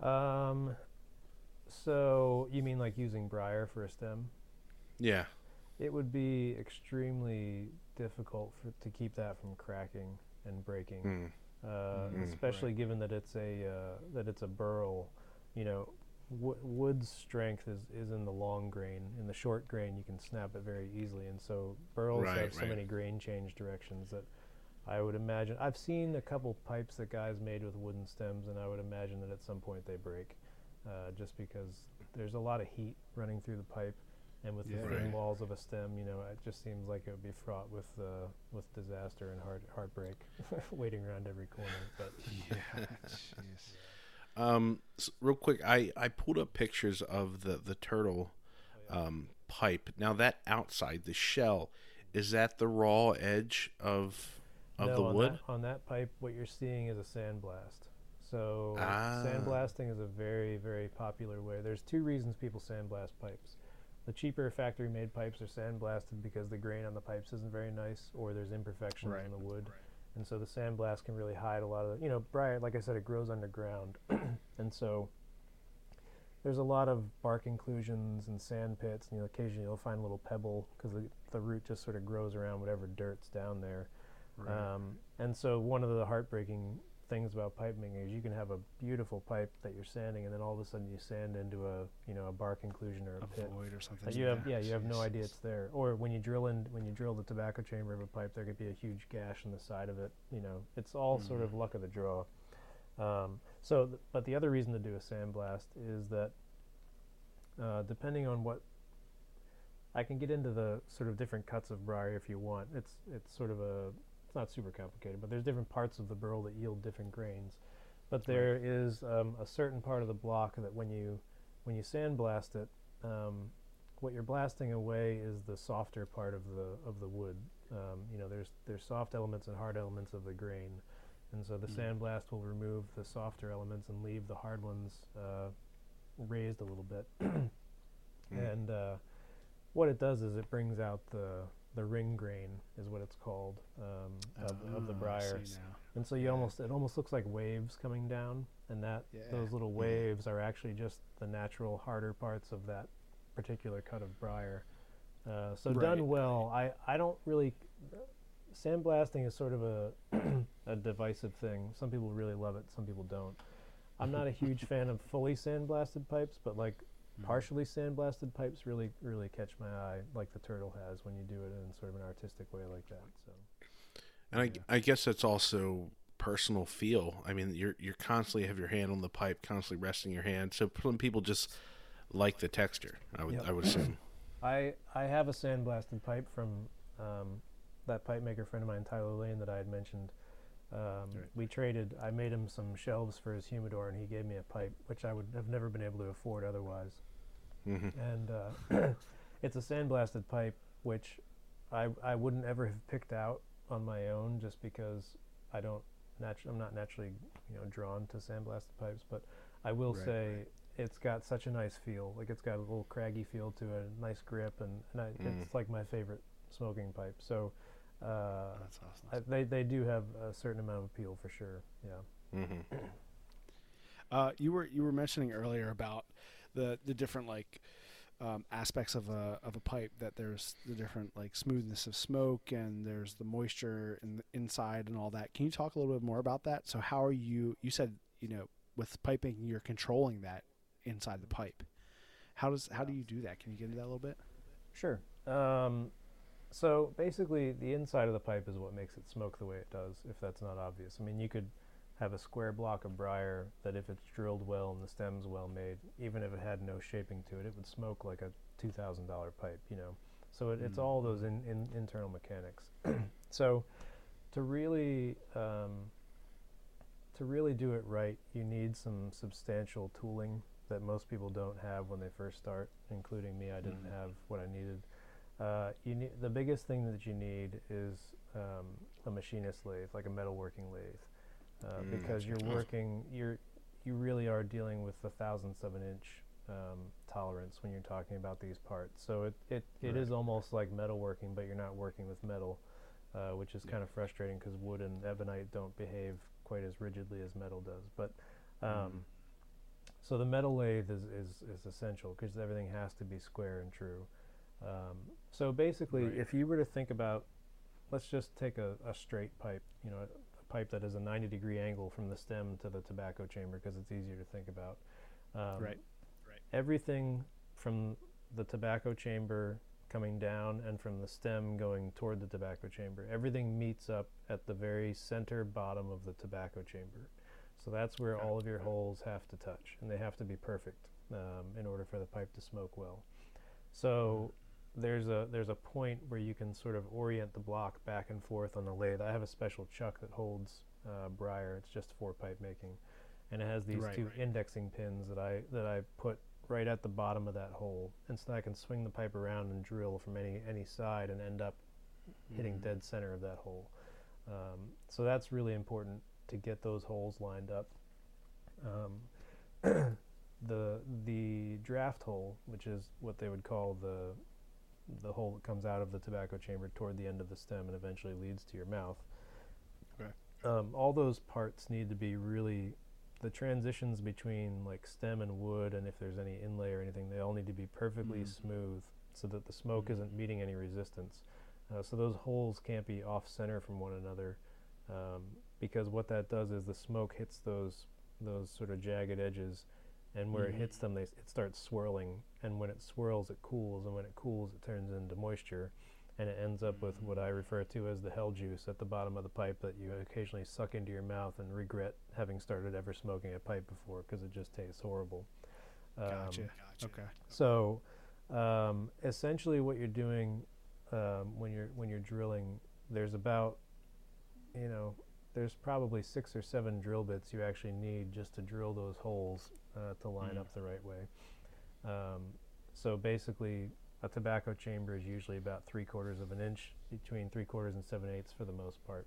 So you mean like using briar for a stem? Yeah. It would be extremely difficult to keep that from cracking and breaking, especially given that it's a burl. Wood's strength is in the long grain. In the short grain, you can snap it very easily, and so burls have so many grain change directions that I would imagine. I've seen a couple pipes that guys made with wooden stems, and I would imagine that at some point they break, just because there's a lot of heat running through the pipe. And with the thin walls of a stem, it just seems like it would be fraught with disaster and heartbreak, waiting around every corner. But so real quick, I pulled up pictures of the turtle pipe. Now that outside the shell, is that the raw edge of the wood? On that pipe, what you're seeing is a sandblast. So sandblasting is a very, very popular way. There's two reasons people sandblast pipes. The cheaper factory-made pipes are sandblasted because the grain on the pipes isn't very nice, or there's imperfections in the wood, and so the sandblast can really hide a lot of briar. Like I said, it grows underground, and so there's a lot of bark inclusions and sand pits. And occasionally you'll find a little pebble because the root just sort of grows around whatever dirt's down there. And so one of the heartbreaking things about pipe making is you can have a beautiful pipe that you're sanding, and then all of a sudden you sand into a bark inclusion or a pit void or something. You have no idea it's there. Or when you drill the tobacco chamber of a pipe, there could be a huge gash in the side of it. It's all sort of luck of the draw. But the other reason to do a sandblast is that depending on what, I can get into the sort of different cuts of briar if you want. It's sort of it's not super complicated, but there's different parts of the burl that yield different grains. But there is a certain part of the block that when you sandblast it, what you're blasting away is the softer part of the wood. There's soft elements and hard elements of the grain, and so the sandblast will remove the softer elements and leave the hard ones raised a little bit. And what it does is it brings out the ring grain, is what it's called, of the briar. And so it almost looks like waves coming down, and those little waves are actually just the natural harder parts of that particular cut of briar. Done well, I don't really, sandblasting is sort of a divisive thing. Some people really love it, some people don't. I'm not a huge fan of fully sandblasted pipes, but like partially sandblasted pipes really catch my eye, like the Turtle has when you do it in sort of an artistic way like that. So, and I guess that's also personal feel. I mean, you're constantly have your hand on the pipe, constantly resting your hand. So some people just like the texture. I would assume. I have a sandblasted pipe from that pipe maker friend of mine, Tyler Lane, that I had mentioned. We traded. I made him some shelves for his humidor, and he gave me a pipe, which I would have never been able to afford otherwise. And it's a sandblasted pipe, which I wouldn't ever have picked out on my own, just because I'm not naturally drawn to sandblasted pipes. But I will say it's got such a nice feel. Like, it's got a little craggy feel to it, a nice grip, and it's like my favorite smoking pipe. So. That's awesome. They do have a certain amount of appeal for sure. Yeah. You were mentioning earlier about the different aspects of a pipe, that there's the different smoothness of smoke, and there's the moisture inside and all that. Can you talk a little bit more about that? So how are you said with piping you're controlling that inside the pipe. How do you do that? Can you get into that a little bit? Sure. So basically, the inside of the pipe is what makes it smoke the way it does, if that's not obvious. I mean, you could have a square block of briar that, if it's drilled well and the stem's well made, even if it had no shaping to it, it would smoke like a $2,000 pipe, So it's all those internal mechanics. So to really do it right, you need some substantial tooling that most people don't have when they first start, including me. I didn't have what I needed. The biggest thing that you need is a machinist lathe, like a metalworking lathe, because you really are dealing with the thousandths of an inch tolerance when you're talking about these parts. So it is almost like metalworking, but you're not working with metal, which is kind of frustrating because wood and ebonite don't behave quite as rigidly as metal does. But so the metal lathe is essential because everything has to be square and true. So basically, if you were to think about, let's just take a straight pipe, a pipe that is a 90-degree angle from the stem to the tobacco chamber, because it's easier to think about. Everything from the tobacco chamber coming down and from the stem going toward the tobacco chamber, everything meets up at the very center bottom of the tobacco chamber. So that's where all of your holes have to touch, and they have to be perfect in order for the pipe to smoke well. So there's a point where you can sort of orient the block back and forth on the lathe. I have a special chuck that holds briar. It's just for pipe making, and it has these two indexing pins that I put right at the bottom of that hole, and so I can swing the pipe around and drill from any side and end up hitting dead center of that hole. So that's really important to get those holes lined up. The draft hole, which is what they would call the hole that comes out of the tobacco chamber toward the end of the stem and eventually leads to your mouth. All those parts need to be really, the transitions between stem and wood, and if there's any inlay or anything, they all need to be perfectly smooth so that the smoke isn't meeting any resistance. So those holes can't be off center from one another, because what that does is the smoke hits those sort of jagged edges, and where it hits them, it starts swirling, and when it swirls, it cools, and when it cools, it turns into moisture, and it ends up with what I refer to as the hell juice at the bottom of the pipe that you occasionally suck into your mouth and regret having started ever smoking a pipe before, because it just tastes horrible. Gotcha. Okay. So essentially what you're doing when you're drilling, there's about, there's probably 6 or 7 drill bits you actually need just to drill those holes to line up the right way. So basically, a tobacco chamber is usually about 3/4 of an inch, between 3/4 and 7/8 for the most part.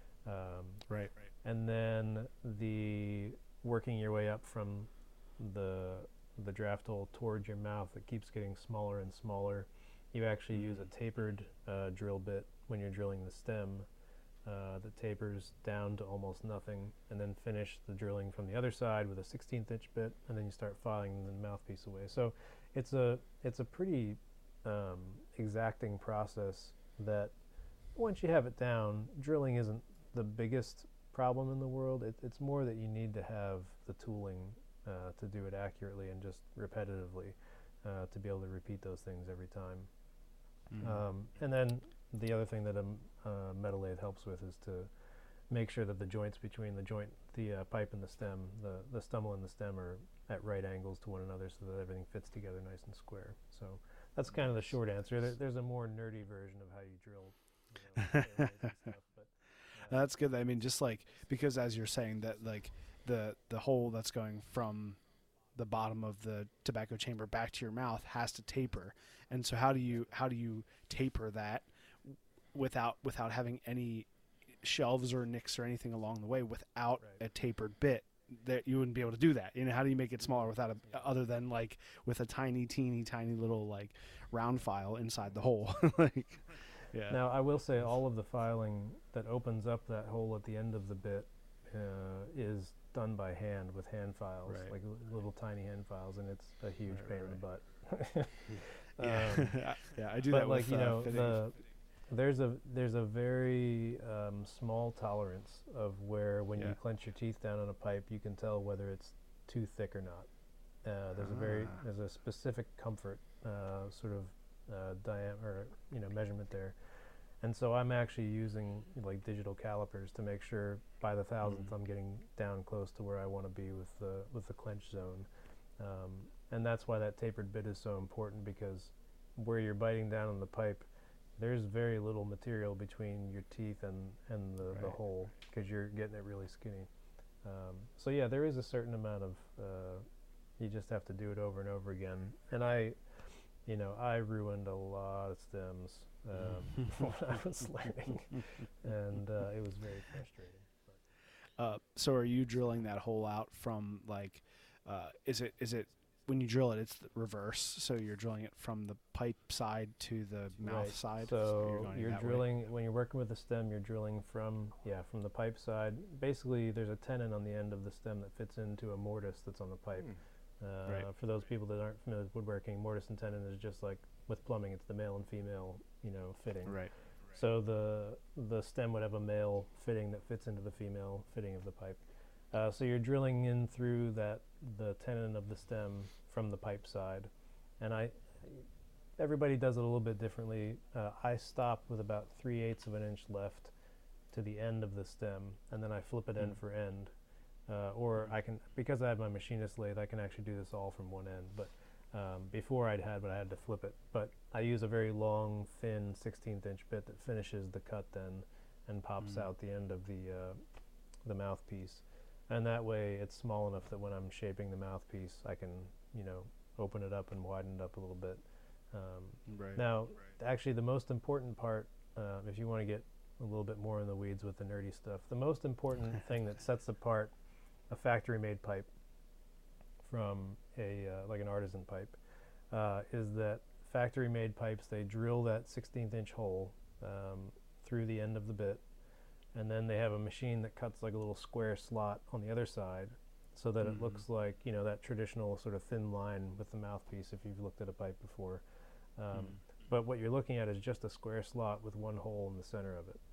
And then working your way up from the draft hole towards your mouth, it keeps getting smaller and smaller. You actually use a tapered drill bit when you're drilling the stem that tapers down to almost nothing, and then finish the drilling from the other side with a 16th inch bit, and then you start filing the mouthpiece away. So it's a pretty exacting process that once you have it down, drilling isn't the biggest problem in the world. It's more that you need to have the tooling to do it accurately and just repetitively. to be able to repeat those things every time. And then the other thing that a metal lathe helps with is to make sure that the joints between the pipe and the stem, the stummel and the stem, are at right angles to one another, so that everything fits together nice and square. So that's kind of the short answer. There's a more nerdy version of how you drill, and stuff, but that's good. I mean, just like, because as you're saying that, like the hole that's going from the bottom of the tobacco chamber back to your mouth has to taper, and so how do you taper that without having any shelves or nicks or anything along the way, without a tapered bit? That you wouldn't be able to do that. How do you make it smaller without other than like with a tiny little like round file inside the hole? Like, yeah. Now I will say all of the filing that opens up that hole at the end of the bit is done by hand with hand files, like little tiny hand files, and it's a huge pain in the butt. Yeah, I do but that. Like, with, there's a very small tolerance of where when you clench your teeth down on a pipe, you can tell whether it's too thick or not. There's a specific comfort sort of diameter, measurement there. And so I'm actually using like digital calipers to make sure by the thousandth I'm getting down close to where I want to be with the clench zone. And that's why that tapered bit is so important, because where you're biting down on the pipe, there's very little material between your teeth and the hole, because you're getting it really skinny. So yeah, there is a certain amount of, you just have to do it over and over again. And I ruined a lot of stems when I was learning, and it was very frustrating. So are you drilling that hole out from like, is it when you drill it, it's the reverse? So you're drilling it from the pipe side to the mouth side. So you're drilling when you're working with the stem. You're drilling from the pipe side. Basically, there's a tenon on the end of the stem that fits into a mortise that's on the pipe. For those people that aren't familiar with woodworking, mortise and tenon is just like with plumbing. It's the male and female, fitting. Right. So the stem would have a male fitting that fits into the female fitting of the pipe. So you're drilling in through the tenon of the stem from the pipe side, and everybody does it a little bit differently. I stop with about 3/8 of an inch left to the end of the stem, and then I flip it end for end. Or I can, because I have my machinist lathe, I can actually do this all from one end. But before I had to flip it. But I use a very long, thin 16th inch bit that finishes the cut then and pops out the end of the mouthpiece. And that way it's small enough that when I'm shaping the mouthpiece, I can, open it up and widen it up a little bit. Now, actually the most important part, if you want to get a little bit more in the weeds with the nerdy stuff, the most important thing that sets apart a factory-made pipe from like an artisan pipe is that factory-made pipes, they drill that 16th inch hole through the end of the bit, and then they have a machine that cuts like a little square slot on the other side so that it looks like, that traditional sort of thin line with the mouthpiece if you've looked at a pipe before. But what you're looking at is just a square slot with one hole in the center of it.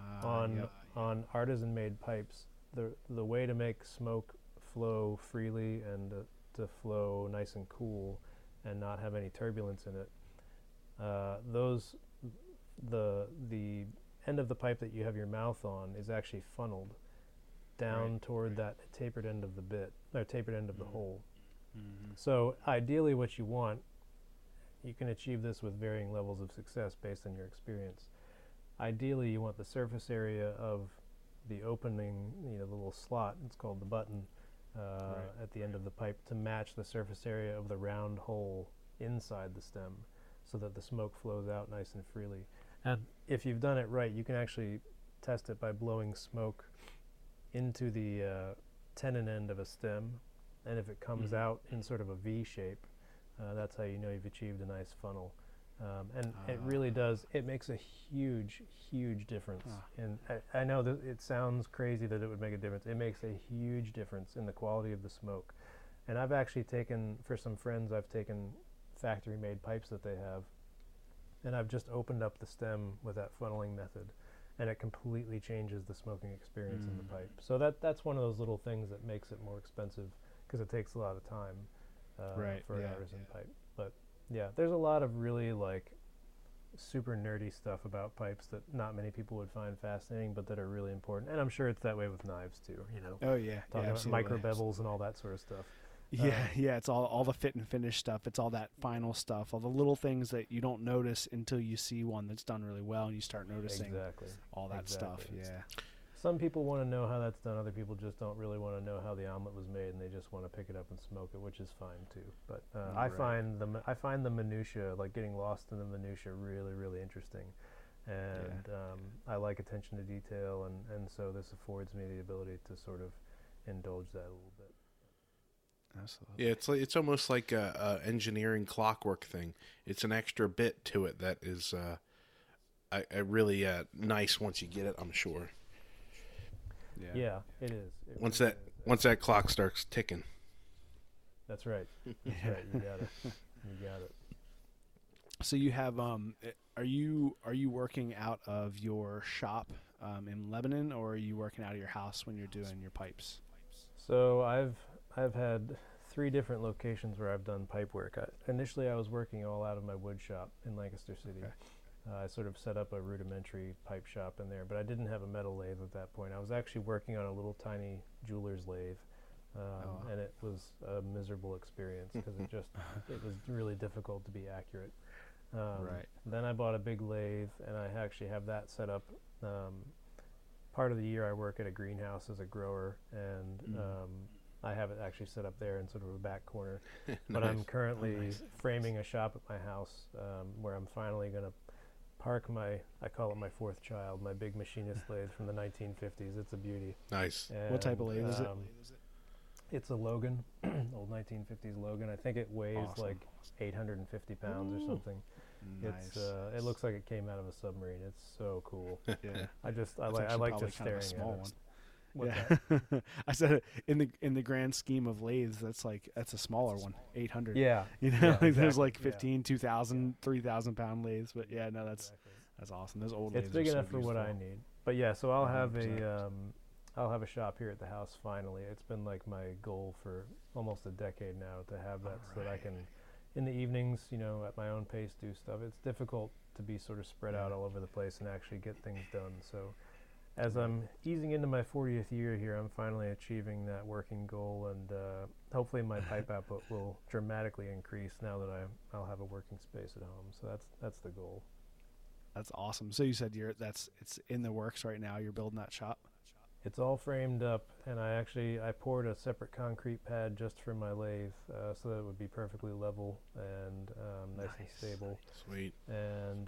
On artisan-made pipes, the way to make smoke flow freely and to flow nice and cool and not have any turbulence in it, the end of the pipe that you have your mouth on is actually funneled down toward that tapered end of the bit, or tapered end of the hole. So ideally what you want, you can achieve this with varying levels of success based on your experience. Ideally you want the surface area of the opening, the little slot, it's called the button, at the end of the pipe, to match the surface area of the round hole inside the stem so that the smoke flows out nice and freely. And if you've done it right, you can actually test it by blowing smoke into the tenon end of a stem, and if it comes out in sort of a V shape, that's how you know you've achieved a nice funnel. And it really does, it makes a huge, huge difference. And I know that it sounds crazy that it would make a difference. It makes a huge difference in the quality of the smoke. And I've actually taken, for some friends, I've taken factory-made pipes that they have, and I've just opened up the stem with that funneling method, and it completely changes the smoking experience in the pipe. So that's one of those little things that makes it more expensive, because it takes a lot of time for an artisan pipe. But Yeah, there's a lot of really like super nerdy stuff about pipes that not many people would find fascinating, but that are really important. And I'm sure it's that way with knives too. You know, Oh yeah, talking about absolutely. micro bevels and all that sort of stuff. Yeah, it's all the fit and finish stuff. It's all that final stuff, all the little things that you don't notice until you see one that's done really well, and you start noticing all that stuff. Yeah. Some people want to know how that's done. Other people just don't really want to know how the omelet was made, and they just want to pick it up and smoke it, which is fine too. But I find the minutia, like getting lost in the minutia, really, really interesting. And I like attention to detail, and so this affords me the ability to sort of indulge that a little bit. Absolutely. Yeah, it's almost like a engineering clockwork thing. It's an extra bit to it that is a really nice once you get it, I'm sure. Yeah, it is. Once that clock starts ticking. That's right. That's right. You got it. You got it. So you have are you working out of your shop in Lebanon, or are you working out of your house when you're doing your pipes? So I've had 3 different locations where I've done pipe work. Initially, I was working all out of my wood shop in Lancaster City. Okay. I sort of set up a rudimentary pipe shop in there, but I didn't have a metal lathe at that point. I was actually working on a little tiny jeweler's lathe, and it was a miserable experience because it was really difficult to be accurate. Right. Then I bought a big lathe, and I actually have that set up. Part of the year I work at a greenhouse as a grower, and I have it actually set up there in sort of a back corner. Nice. But I'm currently framing a shop at my house where I'm finally going to park I call it my 4th child, my big machinist lathe from the 1950s. It's a beauty. Nice. What type of lathe is it? It's a Logan, old 1950s Logan. I think it weighs like 850 pounds or something. Nice. It looks like it came out of a submarine. It's so cool. Yeah. I like just staring at it. Yeah. I said in the grand scheme of lathes, that's a smaller one, 800. Yeah. You know, Yeah, like there's exactly. like 15, 2,000, 3,000 pound lathes, but yeah, no, that's awesome. Those old lathes. It's big are so enough for what I beautiful. need. But yeah, so I'll have 100%. I'll have a shop here at the house finally. It's been like my goal for almost a decade now to have that so that I can, in the evenings, you know, at my own pace do stuff. It's difficult to be sort of spread out all over the place and actually get things done. So as I'm easing into my 40th year here, I'm finally achieving that working goal, and hopefully my pipe output will dramatically increase now that I'll have a working space at home. So that's the goal. That's awesome. So you said it's in the works right now. You're building that shop. It's all framed up, and I poured a separate concrete pad just for my lathe so that it would be perfectly level and nice and stable. Sweet. And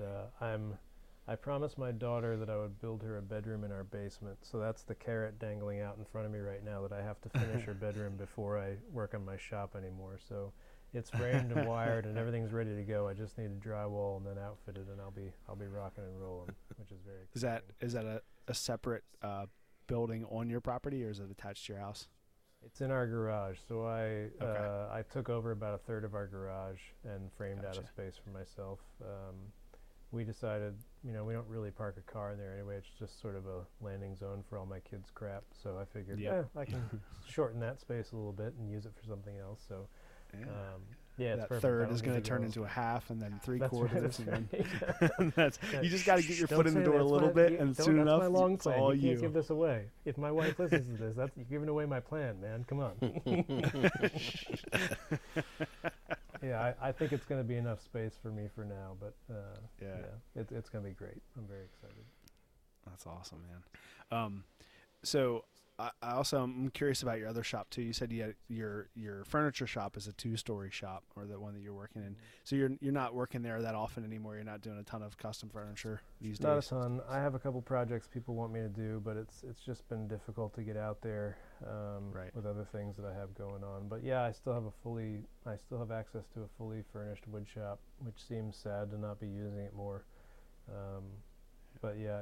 I promised my daughter that I would build her a bedroom in our basement. So that's the carrot dangling out in front of me right now, that I have to finish her bedroom before I work on my shop anymore. So it's framed and wired and everything's ready to go. I just need to drywall and then outfit it, and I'll be rocking and rolling, which is very exciting. Is that a separate building on your property, or is it attached to your house? It's in our garage. So I took over about a third of our garage and framed out a space for myself. We decided, you know, we don't really park a car in there anyway. It's just sort of a landing zone for all my kids' crap. So I figured, I can shorten that space a little bit and use it for something else. So, it's that perfect. third is going to turn into a half, and then 3/4, and then Right. you just got to get your foot in the say door a that's little my- bit, you- and don't- soon that's enough, my long it's plan. all You you. can't give this away. If my wife listens to this, you're giving away my plan, man. Come on. Yeah, I think it's going to be enough space for me for now, but it's going to be great. I'm very excited. That's awesome, man. So I also am curious about your other shop too. You said you had your furniture shop is a 2-story shop, or the one that you're working in. So you're not working there that often anymore. You're not doing a ton of custom furniture these Not days. a ton. I have a couple projects people want me to do, but it's just been difficult to get out there with other things that I have going on. But yeah, I still have access to a fully furnished wood shop, which seems sad to not be using it more. But yeah,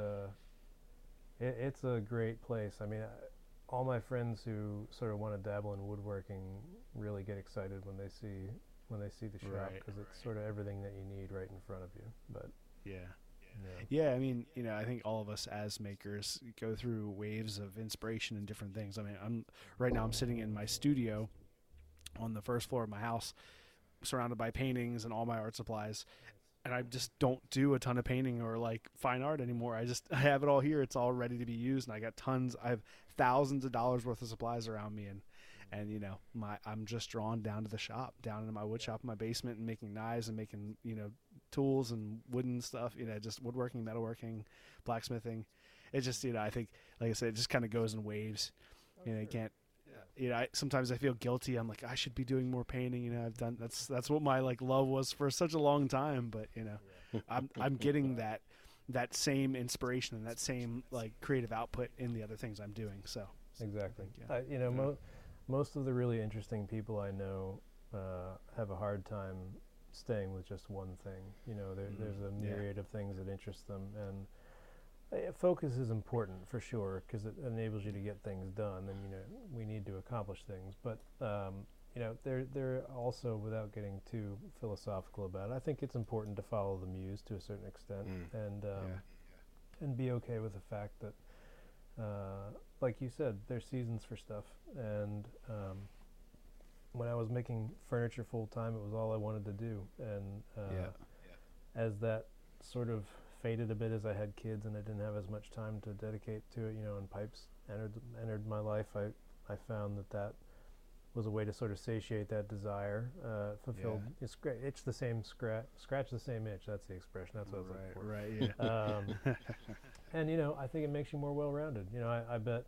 it's a great place. I mean, all my friends who sort of want to dabble in woodworking really get excited when they see the shop, because it's sort of everything that you need right in front of you. But yeah. I mean, you know, I think all of us as makers go through waves of inspiration and different things. I mean, I'm sitting in my studio on the first floor of my house, surrounded by paintings and all my art supplies. And I just don't do a ton of painting or like fine art anymore. I have it all here. It's all ready to be used. And I have thousands of dollars worth of supplies around me. And you know, I'm just drawn down to the shop, down into my wood shop in my basement, and making knives and making, you know, tools and wooden stuff, you know, just woodworking, metalworking, blacksmithing. It just, you know, I think, like I said, it just kind of goes in waves. You know, you can't, you know, sometimes I feel guilty. I'm like, I should be doing more painting. You know, that's what my like love was for such a long time. But you know, I'm getting that same inspiration and that same like creative output in the other things I'm doing. So exactly. Yeah. You know, most of the really interesting people I know have a hard time staying with just one thing. You know, there's a myriad of things that interest them, and focus is important for sure because it enables you to get things done, and you know we need to accomplish things. But you know, they're also, without getting too philosophical about it, I think it's important to follow the muse to a certain extent, and be okay with the fact that, like you said, there's seasons for stuff. And when I was making furniture full time, it was all I wanted to do. And as that sort of faded a bit as I had kids and I didn't have as much time to dedicate to it, you know, and pipes entered my life, I found that was a way to sort of satiate that desire, fulfilled. It's great. Itch the same scratch the same itch. That's the expression. That's what I was looking for. Right. Yeah. And you know, I think it makes you more well-rounded. You know, I bet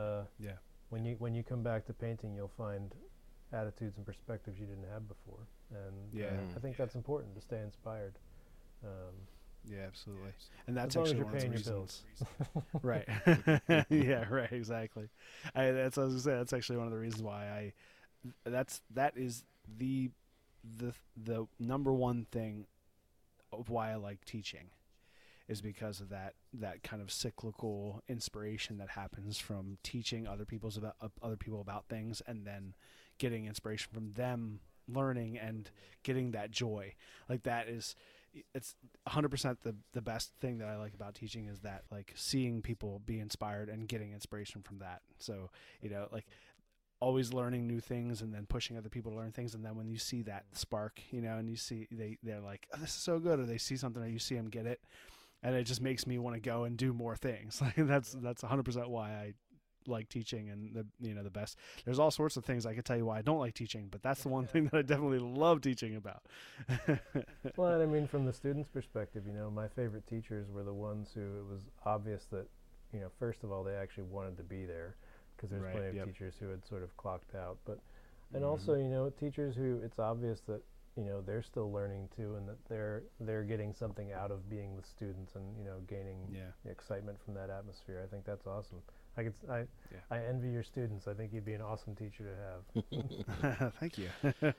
when you come back to painting, you'll find attitudes and perspectives you didn't have before. And I think that's important to stay inspired. Yeah, absolutely. And that's as long actually as you're one of the paying your reasons. bills. Right. Yeah, right, exactly. That's what I was gonna say. That's actually one of the reasons why that is the number one thing of why I like teaching, is because of that kind of cyclical inspiration that happens from teaching other people about things, and then getting inspiration from them, learning and getting that joy. Like it's 100% the best thing that I like about teaching, is that like seeing people be inspired and getting inspiration from that. So, you know, like always learning new things and then pushing other people to learn things. And then when you see that spark, you know, and you see they're like, oh, this is so good, or they see something or you see them get it, and it just makes me want to go and do more things. Like that's 100% why I like teaching. And the best, there's all sorts of things I could tell you why I don't like teaching, but that's the one thing that I definitely love teaching about. Well, and I mean, from the student's perspective, you know, my favorite teachers were the ones who it was obvious that, you know, first of all, they actually wanted to be there, because there's plenty of teachers who had sort of clocked out, but and also, you know, teachers who it's obvious that, you know, they're still learning too, and that they're getting something out of being with students and, you know, gaining the excitement from that atmosphere. I think that's awesome. I envy your students. I think you'd be an awesome teacher to have. Thank you.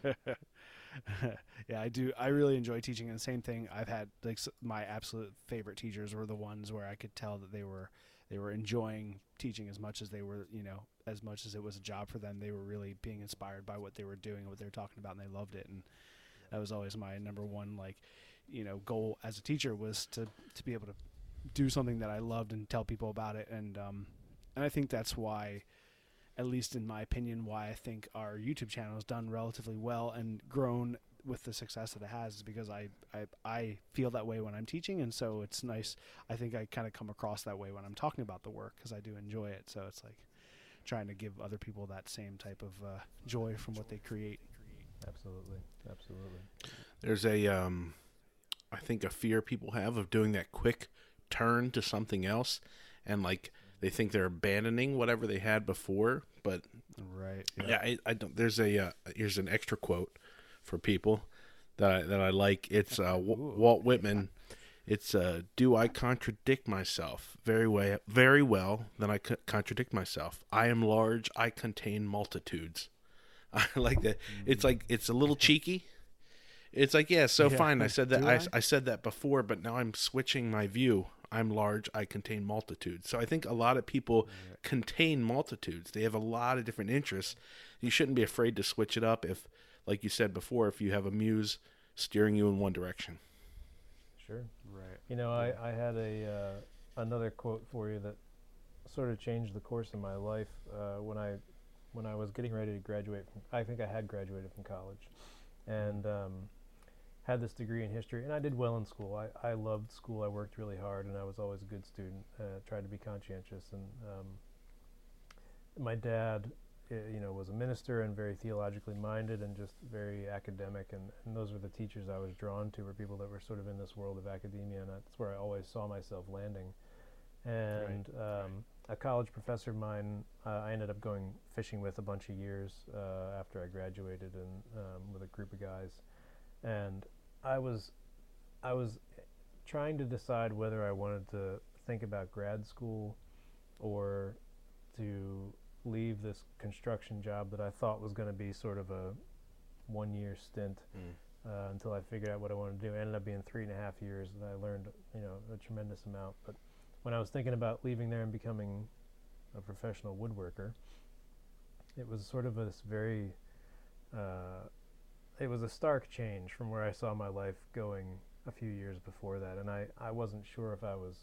Yeah, I do. I really enjoy teaching. And the same thing, I've had like my absolute favorite teachers were the ones where I could tell that they were enjoying teaching as much as they were, you know, as much as it was a job for them. They were really being inspired by what they were doing, what they were talking about, and they loved it. And that was always my number one, like, you know, goal as a teacher, was to be able to do something that I loved and tell people about it. And I think that's why, at least in my opinion, why I think our YouTube channel has done relatively well and grown with the success that it has, is because I feel that way when I'm teaching. And so it's nice. I think I kind of come across that way when I'm talking about the work, because I do enjoy it. So it's like trying to give other people that same type of joy from what they create. Absolutely. There's I think a fear people have of doing that quick turn to something else, and like they think they're abandoning whatever they had before. But I don't. There's here's an extra quote for people that I like. It's Walt Whitman. It's do I contradict myself? Very well. Then I contradict myself. I am large. I contain multitudes. I like that. It's like, it's a little cheeky. It's like, fine. I said that. I said that before, but now I'm switching my view. I'm large. I contain multitudes. So I think a lot of people contain multitudes. They have a lot of different interests. You shouldn't be afraid to switch it up if, like you said before, if you have a muse steering you in one direction. Sure. Right. You know, I had another quote for you that sort of changed the course of my life when I was getting ready to graduate. I think I had graduated from college, and had this degree in history, and I did well in school. I loved school. I worked really hard, and I was always a good student. Tried to be conscientious, and my dad, was a minister and very theologically minded and just very academic, and those were the teachers I was drawn to, were people that were sort of in this world of academia, and that's where I always saw myself landing. And a college professor of mine, I ended up going fishing with a bunch of years after I graduated, and with a group of guys. And I was trying to decide whether I wanted to think about grad school or to leave this construction job that I thought was going to be sort of a 1-year stint until I figured out what I wanted to do. It ended up being 3.5 years, and I learned, a tremendous amount. But when I was thinking about leaving there and becoming a professional woodworker, it was sort of this very it was a stark change from where I saw my life going a few years before that, and I wasn't sure if I was,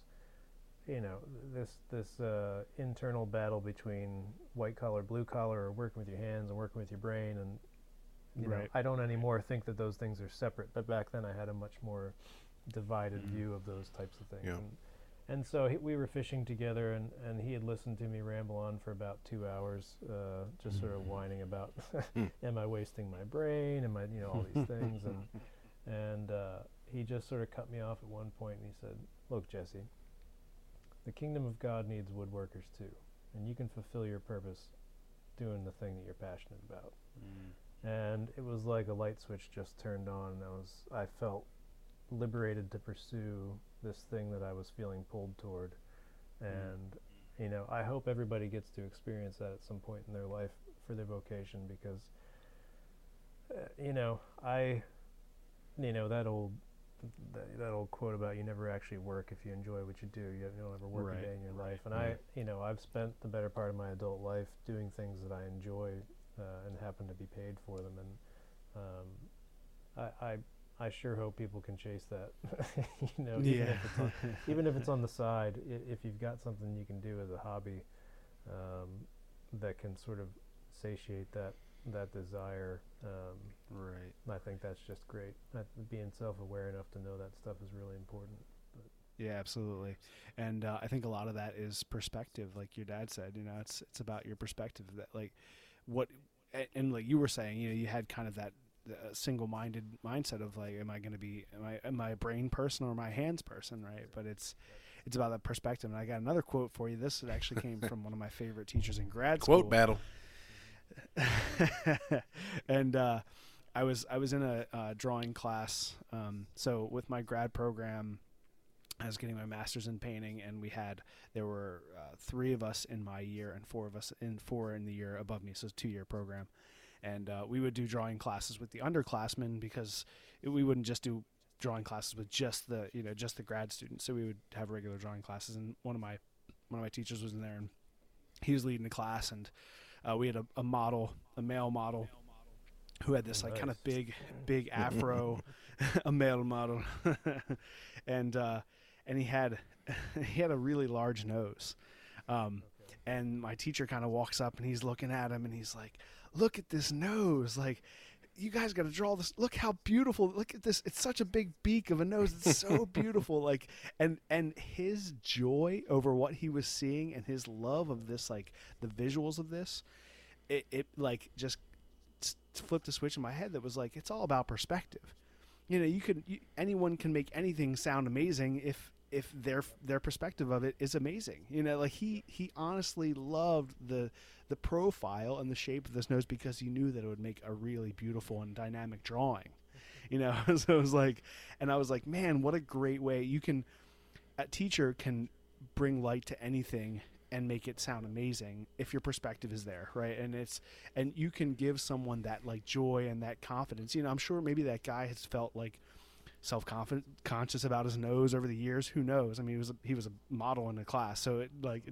this internal battle between white collar, blue collar, or working with your hands and working with your brain, and you know, I don't anymore think that those things are separate, but back then I had a much more divided view of those types of things. And so we were fishing together, and he had listened to me ramble on for about 2 hours, just sort of whining about, am I wasting my brain? Am I, all these things? And he just sort of cut me off at one point, and he said, look, Jesse, the kingdom of God needs woodworkers too, and you can fulfill your purpose doing the thing that you're passionate about. And it was like a light switch just turned on, and I felt liberated to pursue this thing that I was feeling pulled toward. And I hope everybody gets to experience that at some point in their life for their vocation, because that old quote about you never actually work if you enjoy what you do. You don't ever work a day in your life. And I've spent the better part of my adult life doing things that I enjoy and happen to be paid for them, and I sure hope people can chase that. Even if it's on the side, if you've got something you can do as a hobby that can sort of satiate that desire, I think that's just great. Being self-aware enough to know that stuff is really important. Yeah, absolutely. And I think a lot of that is perspective, like your dad said. It's about your perspective. That like and like you were saying, you had kind of that single-minded mindset of like, am I a brain person or am I a hands person, right? But it's about that perspective. And I got another quote for you. This actually came from one of my favorite teachers in grad school. Quote battle. And I was in a drawing class. So with my grad program, I was getting my master's in painting, and there were 3 of us in my year and 4 in the year above me. So it's a 2-year program. And we would do drawing classes with the underclassmen, because we wouldn't just do drawing classes with just the grad students. So we would have regular drawing classes, and one of my teachers was in there, and he was leading the class, and we had a male model who had this kind of big afro, a male model, and he had a really large nose. And my teacher kind of walks up, and he's looking at him, and he's like, look at this nose. Like, you guys got to draw this. Look how beautiful. Look at this. It's such a big beak of a nose. It's so beautiful. Like, and his joy over what he was seeing and his love of this, like the visuals of this, it like just flipped a switch in my head that was like, it's all about perspective. Anyone can make anything sound amazing if their perspective of it is amazing. Like he honestly loved the profile and the shape of this nose because he knew that it would make a really beautiful and dynamic drawing. So it was like, and I was like, man, what a great way a teacher can bring light to anything and make it sound amazing if your perspective is there, right? And you can give someone that like joy and that confidence. I'm sure maybe that guy has felt like self-conscious about his nose over the years. Who knows? I mean, he was a model in a class, so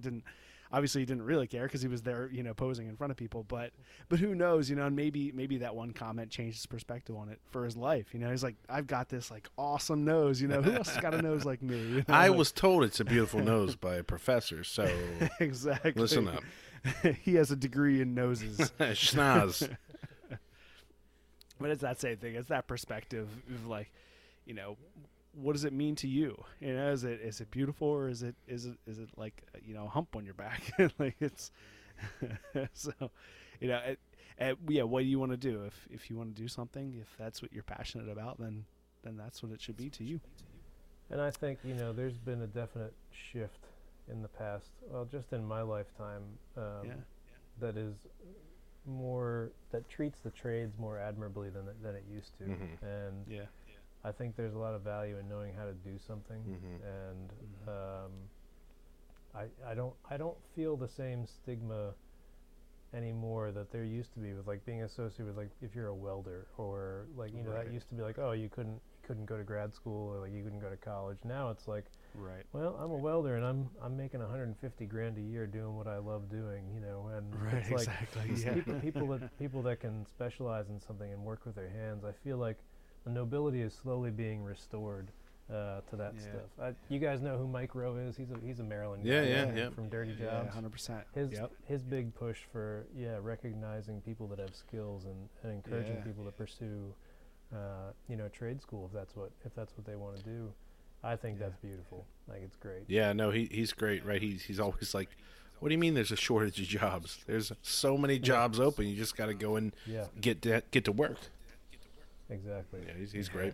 he didn't really care because he was there, posing in front of people. But who knows? And maybe that one comment changed his perspective on it for his life. He's like, I've got this like awesome nose. Who else has got a nose like me? I was told it's a beautiful nose by a professor. So exactly. Listen up. He has a degree in noses. Schnoz. But it's that same thing. It's that perspective of like, you know, what does it mean to you? You know, is it beautiful, or is it like, you know, a hump on your back? Like it's so, you know, yeah. What do you want to do? If you want to do something, if that's what you're passionate about, then that's what it should be to you. And I think, you know, there's been a definite shift in the past, well, just in my lifetime, that is more, that treats the trades more admirably than it used to. Mm-hmm. And I think there's a lot of value in knowing how to do something. Mm-hmm. And I don't feel the same stigma anymore that there used to be with like being associated with like if you're a welder, or like, you know, that used to be like, oh, you couldn't go to grad school, or like you couldn't go to college. Now it's like, well, I'm a welder and I'm making $150,000 a year doing what I love doing, you know. And it's like people that can specialize in something and work with their hands. I feel like the nobility is slowly being restored to that stuff. You guys know who Mike Rowe is? He's a Maryland guy from Dirty Jobs. 100%. His big push for recognizing people that have skills and encouraging people to pursue you know, trade school if that's what they want to do. I think that's beautiful. Like, it's great. Yeah, no, he's great, right? He's always like, what do you mean there's a shortage of jobs? There's so many jobs open. You just got to go and get to work. Exactly. Yeah, he's great.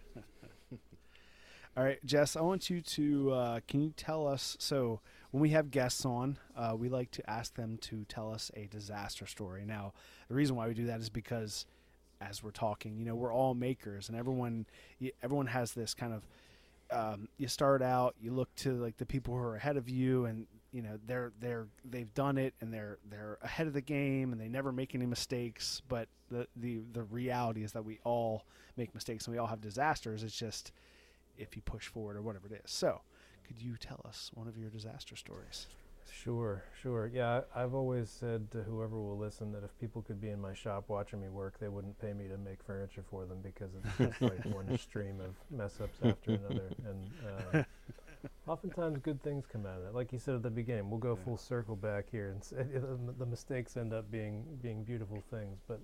All right, Jess, I want you to, can you tell us, so when we have guests on, we like to ask them to tell us a disaster story. Now, the reason why we do that is because as we're talking, you know, we're all makers, and everyone has this kind of, you start out, you look to like the people who are ahead of you, and you know they've done it, and they're ahead of the game, and they never make any mistakes. But the reality is that we all make mistakes, and we all have disasters. It's just if you push forward or whatever it is. So, could you tell us one of your disaster stories? Sure. Yeah, I've always said to whoever will listen that if people could be in my shop watching me work, they wouldn't pay me to make furniture for them, because it's just like one stream of mess-ups after another. And oftentimes good things come out of it. Like you said at the beginning, we'll go full circle back here, and the mistakes end up being beautiful things. But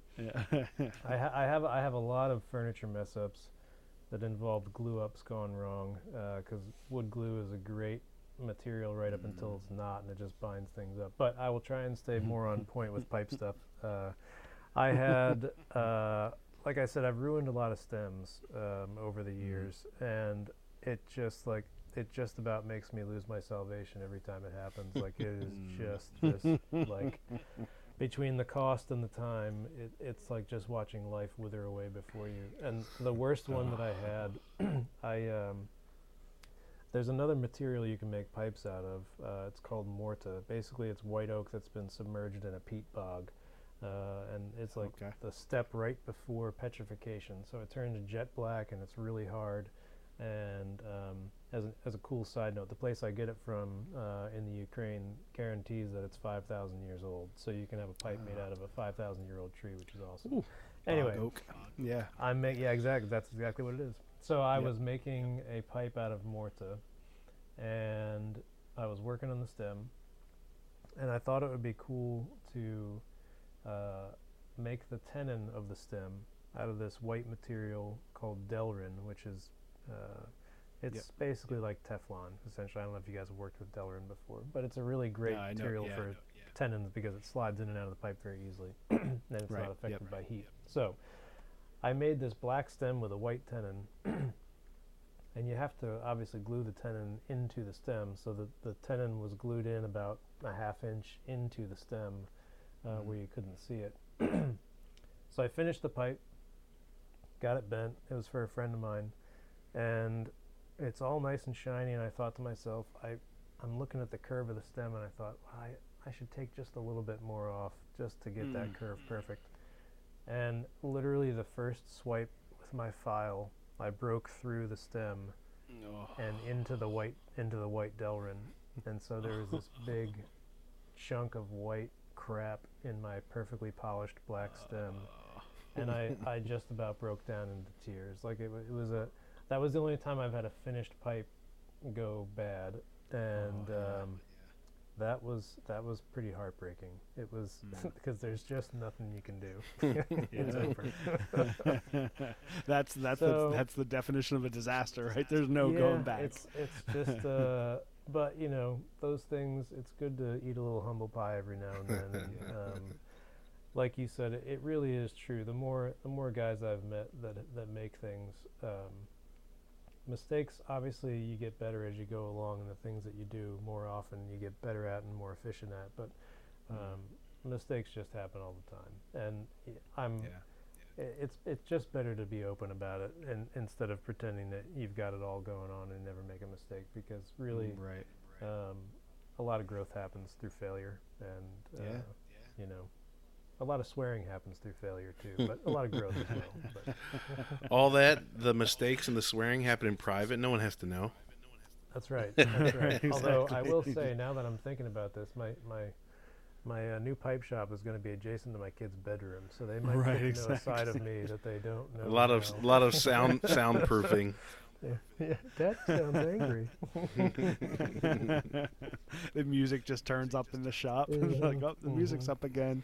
I have a lot of furniture mess-ups that involved glue-ups gone wrong, because wood glue is a great material right up until it's not, and it just binds things up. But I will try and stay more on point with pipe stuff. I had, like I said, I've ruined a lot of stems over the years, and it just about makes me lose my salvation every time it happens. Like, it is just this, like, between the cost and the time, it's like just watching life wither away before you. And the worst one that I had, there's another material you can make pipes out of. It's called morta. Basically, it's white oak that's been submerged in a peat bog. And it's like the step right before petrification. So it turns jet black, and it's really hard. And as a cool side note, the place I get it from in the Ukraine guarantees that it's 5,000 years old. So you can have a pipe made out of a 5,000-year-old tree, which is awesome. Ooh. Anyway, oak. Yeah. Exactly. That's exactly what it is. So I was making a pipe out of morta, and I was working on the stem, and I thought it would be cool to make the tenon of the stem out of this white material called Delrin, which is it's basically like Teflon, essentially. I don't know if you guys have worked with Delrin before, but it's a really great material for tenons, because it slides in and out of the pipe very easily, and it's not affected by heat. So I made this black stem with a white tenon, and you have to obviously glue the tenon into the stem, so that the tenon was glued in about a ½ inch into the stem where you couldn't see it. So I finished the pipe, got it bent. It was for a friend of mine, and it's all nice and shiny, and I thought to myself, I'm looking at the curve of the stem, and I thought, I should take just a little bit more off just to get that curve perfect. And literally the first swipe with my file, I broke through the stem and into the white Delrin, and so there was this big chunk of white crap in my perfectly polished black stem, and I just about broke down into tears. Like, that was the only time I've had a finished pipe go bad, and that was pretty heartbreaking. It was because there's just nothing you can do. It's over. That's the definition of a disaster, right? There's no going back. It's just but you know, those things, it's good to eat a little humble pie every now and then. And, like you said, it really is true. The more guys I've met that make things, mistakes, obviously you get better as you go along, and the things that you do more often you get better at and more efficient at, but mistakes just happen all the time, and it's just better to be open about it, and instead of pretending that you've got it all going on and never make a mistake, because really a lot of growth happens through failure, and you know, a lot of swearing happens through failure too, but a lot of growth as well. But all that, the mistakes and the swearing happen in private. No one has to know. That's right. That's right. Exactly. Although I will say, now that I'm thinking about this, my new pipe shop is going to be adjacent to my kid's bedroom, so they might get to know a side of me that they don't know. A lot of soundproofing. Yeah, Dad sounds angry. The music just turns up in the shop. Like, oh, the music's up again.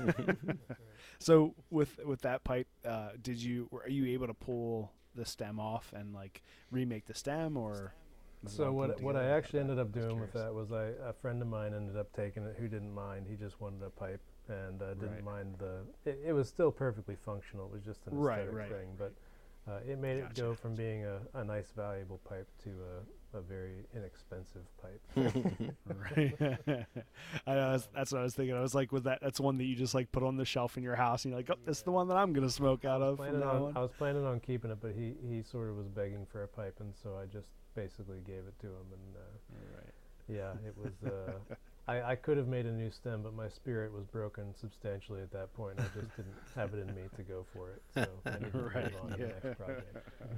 So with that pipe, are you able to pull the stem off and like remake the stem, or? So what I actually ended up doing with that was a friend of mine ended up taking it, who didn't mind. He just wanted a pipe and didn't mind it was still perfectly functional. It was just an aesthetic thing, but it made it go from being a nice, valuable pipe to a very inexpensive pipe. Right. That's what I was thinking. I was like, that's one that you just like put on the shelf in your house, and you're like, oh, this is the one that I'm gonna smoke out of. I was planning on keeping it, but he sort of was begging for a pipe, and so I just basically gave it to him. And it was. I could have made a new stem, but my spirit was broken substantially at that point. I just didn't have it in me to go for it, so I needed to move on to the next project.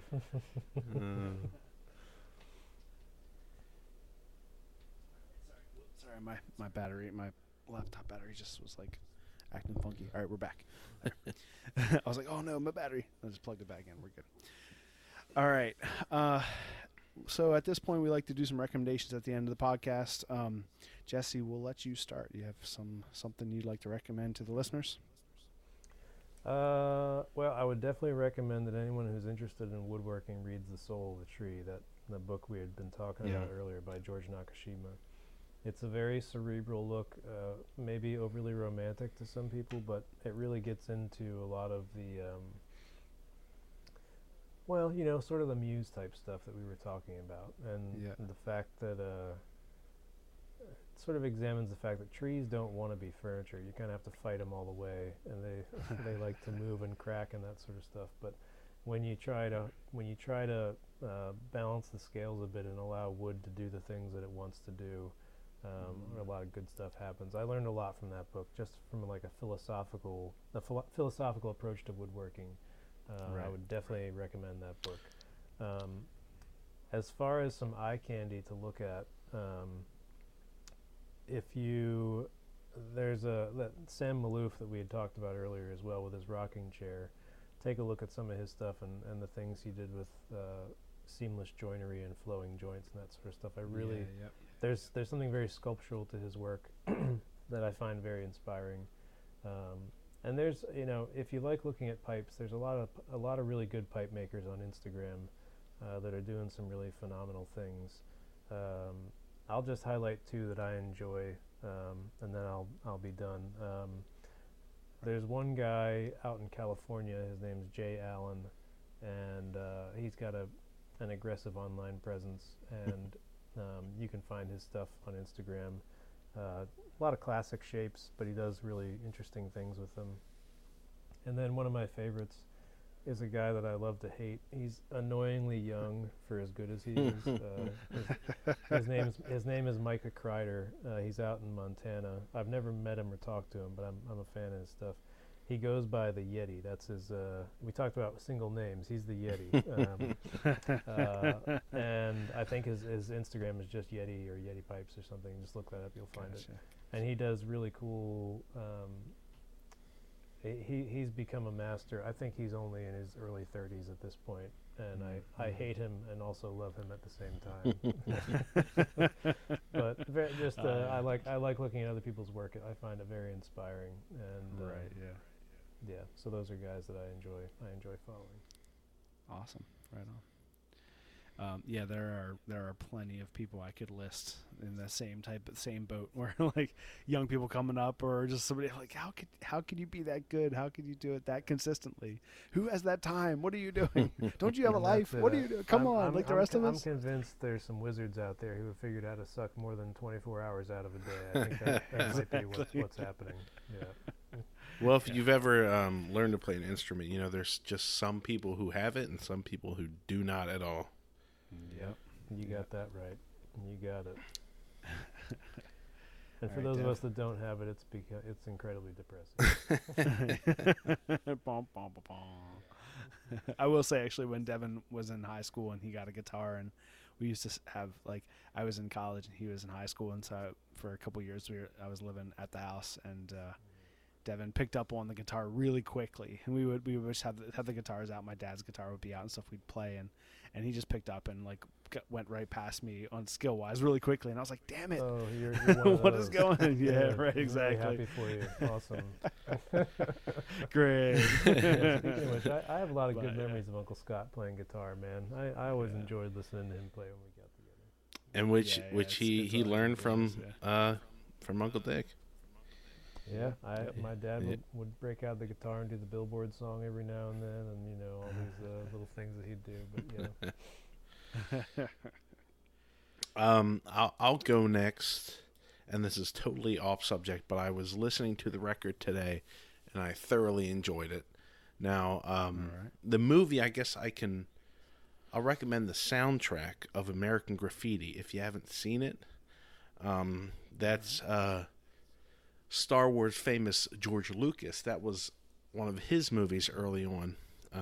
Sorry, my laptop battery just was like acting funky. All right, we're back. I was like, oh no, my battery. I just plugged it back in. We're good. All right. So at this point, we like to do some recommendations at the end of the podcast. Jesse, we'll let you start. You have something you'd like to recommend to the listeners? Well, I would definitely recommend that anyone who's interested in woodworking reads The Soul of the Tree, the book we had been talking about earlier by George Nakashima. It's a very cerebral look, maybe overly romantic to some people, but it really gets into a lot of the sort of the muse type stuff that we were talking about, and the fact that it sort of examines the fact that trees don't want to be furniture. You kind of have to fight them all the way, and they like to move and crack and that sort of stuff. But when you try to balance the scales a bit and allow wood to do the things that it wants to do, a lot of good stuff happens. I learned a lot from that book, just from like a philosophical approach to woodworking. I would definitely recommend that book. As far as some eye candy to look at, there's that Sam Malouf that we had talked about earlier as well with his rocking chair. Take a look at some of his stuff and the things he did with seamless joinery and flowing joints and that sort of stuff. There's something very sculptural to his work that I find very inspiring. And there's, if you like looking at pipes, there's a lot of really good pipe makers on Instagram that are doing some really phenomenal things. I'll just highlight two that I enjoy, and then I'll be done. There's one guy out in California. His name's Jay Allen, and he's got an aggressive online presence, and you can find his stuff on Instagram. A lot of classic shapes, but he does really interesting things with them. And then one of my favorites is a guy that I love to hate. He's annoyingly young for as good as he is. His name is Micah Kreider. He's out in Montana. I've never met him or talked to him, but I'm a fan of his stuff. He goes by the Yeti. That's his. We talked about single names. He's the Yeti, and I think his Instagram is just Yeti or Yeti Pipes or something. Just look that up, you'll find it. And he does really cool he's become a master. I think he's only in his early 30s at this point, and I hate him and also love him at the same time. But I like looking at other people's work. I find it very inspiring, and yeah. So those are guys that I enjoy following. Awesome, right on. Yeah, there are plenty of people I could list in the same boat where like young people coming up, or just somebody like, how could you be that good? How could you do it that consistently? Who has that time? What are you doing? Don't you have a life? What are you doing? Come on, like the rest of us. I'm convinced there's some wizards out there who have figured out how to suck more than 24 hours out of a day. I think that might be what's happening. Yeah. Well, if you've ever learned to play an instrument, you know there's just some people who have it and some people who do not at all. Yep, you got that right. You got it. And for those of us that don't have it, it's incredibly depressing. I will say, actually, when Devin was in high school and he got a guitar, and we used to have, like, I was in college and he was in high school, and so for a couple years I was living at the house, and Devin picked up on the guitar really quickly, and we would just have the guitars out. My dad's guitar would be out and stuff. We'd play, and he just picked up and like went right past me on skill wise really quickly, and I was like, "Damn it! Oh, you're one of what those. is going on?" Yeah, right, I'm exactly. really happy for you. Awesome. Great. Yeah, speaking of which, I have a lot of good memories of Uncle Scott playing guitar. Man, I always enjoyed listening to him play when we got together. And which he learned from Uncle Dick. Yeah, my dad would break out the guitar and do the Billboard song every now and then, and all these little things that he'd do. But yeah. I'll go next, and this is totally off subject, but I was listening to the record today, and I thoroughly enjoyed it. Now, the movie, I guess I'll recommend the soundtrack of American Graffiti if you haven't seen it. That's Star Wars famous George Lucas. That was one of his movies early on.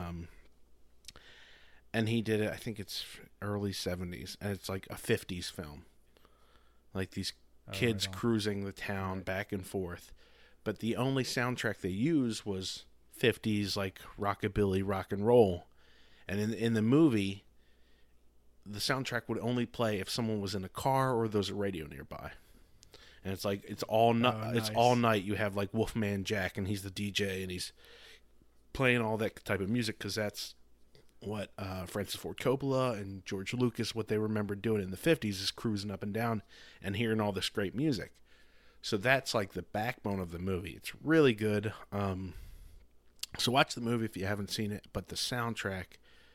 And he did it, I think it's early 70s, and it's like a 50s film. Like these kids cruising the town back and forth. But the only soundtrack they used was 50s, like rockabilly, rock and roll. And in the movie, the soundtrack would only play if someone was in a car or there was a radio nearby. And it's like it's all night. You have like Wolfman Jack, and he's the DJ, and he's playing all that type of music because that's what Francis Ford Coppola and George Lucas, what they remember doing in the 50s, is cruising up and down and hearing all this great music. So that's like the backbone of the movie. It's really good. So watch the movie if you haven't seen it. But the soundtrack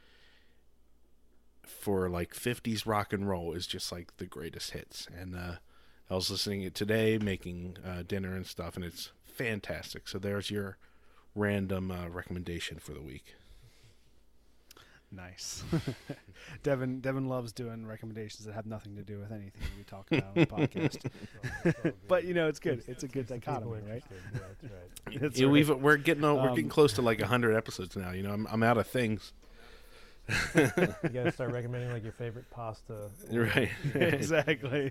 for like 50s rock and roll is just like the greatest hits. And I was listening to it today, making dinner and stuff, and it's fantastic. So there's your random recommendation for the week. Nice. Devin loves doing recommendations that have nothing to do with anything we talk about on the podcast. But it's good. It's a good dichotomy, right? Yeah, that's right. That's Yeah, right. we're getting close to like 100 episodes now. I'm out of things. You gotta start recommending like your favorite pasta. Right. Exactly.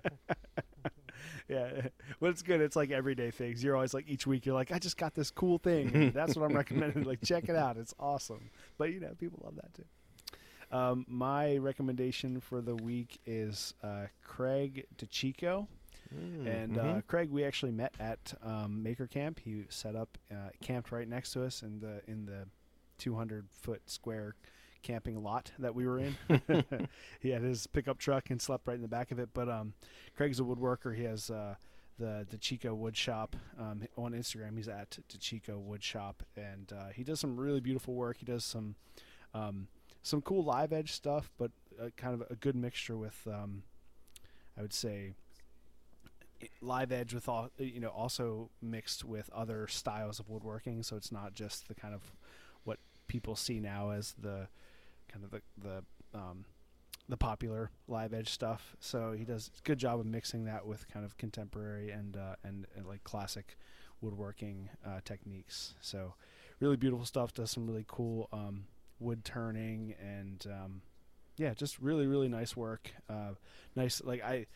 Yeah. Well, it's good. It's like everyday things. You're always like, each week you're like, I just got this cool thing. And that's what I'm recommending. Like, check it out. It's awesome. But people love that too. My recommendation for the week is Craig DeChico. And Craig, we actually met at Maker Camp. He set up, camped right next to us in the 200-foot square camping lot that we were in. He had his pickup truck and slept right in the back of it. But Craig's a woodworker. He has the DeChico Wood Shop on Instagram. He's at DeChico Wood Shop, and he does some really beautiful work. He does some cool live edge stuff, but kind of a good mixture with I would say live edge with all also mixed with other styles of woodworking. So it's not just the kind of what people see now as the kind of the popular live edge stuff. So he does a good job of mixing that with kind of contemporary and like classic woodworking techniques. So really beautiful stuff. Does some really cool wood turning and just really, really nice work. Nice, like I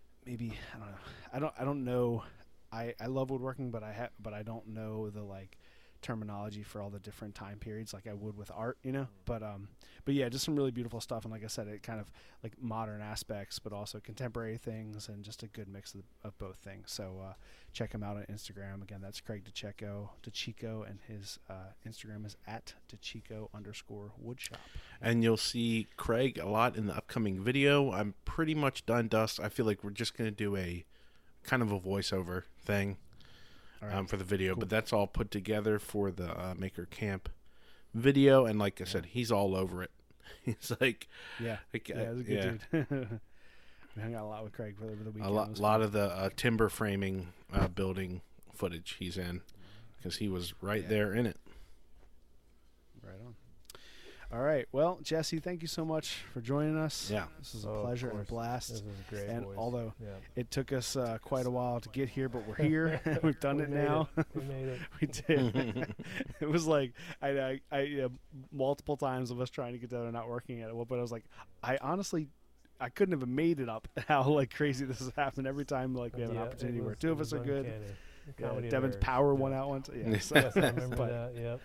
don't know. I love woodworking, but I don't know the like terminology for all the different time periods like I would with art, you know. But yeah, just some really beautiful stuff. And like I said, it kind of like modern aspects, but also contemporary things, and just a good mix of both things. So check him out on Instagram. Again, that's Craig DeChico, and his Instagram is @DeChico_woodshop. And you'll see Craig a lot in the upcoming video. I'm pretty much done, Dust. I feel like we're just going to do a kind of a voiceover thing for the video, but that's all put together for the Maker Camp video. And like I said, he's all over it. He's like, he's a good dude. We hung out a lot with Craig over the weekend. A lot of the timber framing building footage he's in, because he was right there in it. Right on. All right. Well, Jesse, thank you so much for joining us. Yeah. This was a pleasure and a blast. This was great. And boys. although it took us quite a while to get here, but we're here. We've done it now. We made it. We did. It was like I multiple times of us trying to get together, not working at it. But I was like, I couldn't have made it up how like crazy this has happened every time. Like we have an opportunity where two of us are good. Devin's power went out once. Yes, I remember that. Yep.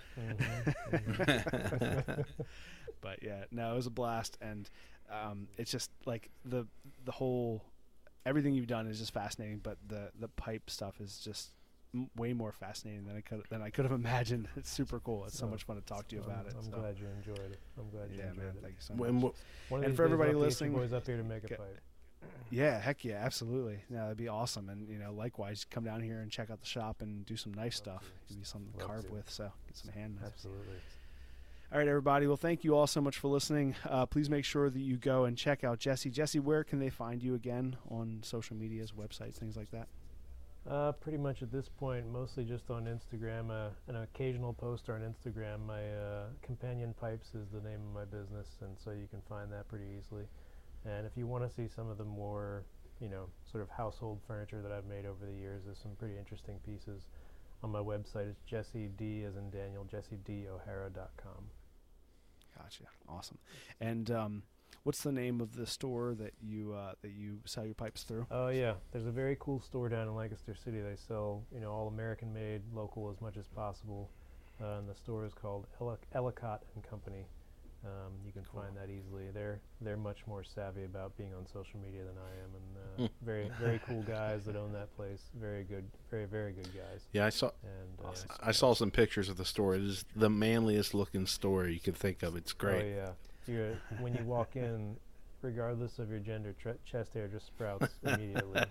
Mm-hmm. But yeah, no, it was a blast, and it's just like the whole everything you've done is just fascinating. But the pipe stuff is just way more fascinating than I could have imagined. It's super cool. It's so much fun to talk to you about it. I'm glad you enjoyed it. I'm glad you enjoyed it. Thank you so much. And for everybody listening, boys up here to make a pipe. Yeah, heck yeah, absolutely. Yeah, that'd be awesome. And likewise, come down here and check out the shop and do some nice stuff. Give me something to carve with, so get some hand knives. Absolutely. All right, everybody. Well, thank you all so much for listening. Please make sure that you go and check out Jesse. Jesse, where can they find you again on social medias, websites, things like that? Pretty much at this point, mostly just on Instagram. An occasional poster on Instagram. My Companion Pipes is the name of my business, and so you can find that pretty easily. And if you want to see some of the more, sort of household furniture that I've made over the years, there's some pretty interesting pieces on my website. It's Jesse D as in Daniel, JesseDO'Hara.com. Gotcha. Awesome. And what's the name of the store that you sell your pipes through? Oh yeah, there's a very cool store down in Lancaster City. They sell all American made, local as much as possible, and the store is called Ellicott and Company. You can find that easily. They're much more savvy about being on social media than I am, and very very cool guys that own that place. Very good, very very good guys. Yeah, I saw. And I saw some pictures of the store. It is the manliest looking store you could think of. It's great. Oh yeah, when you walk in, regardless of your gender, chest hair just sprouts immediately.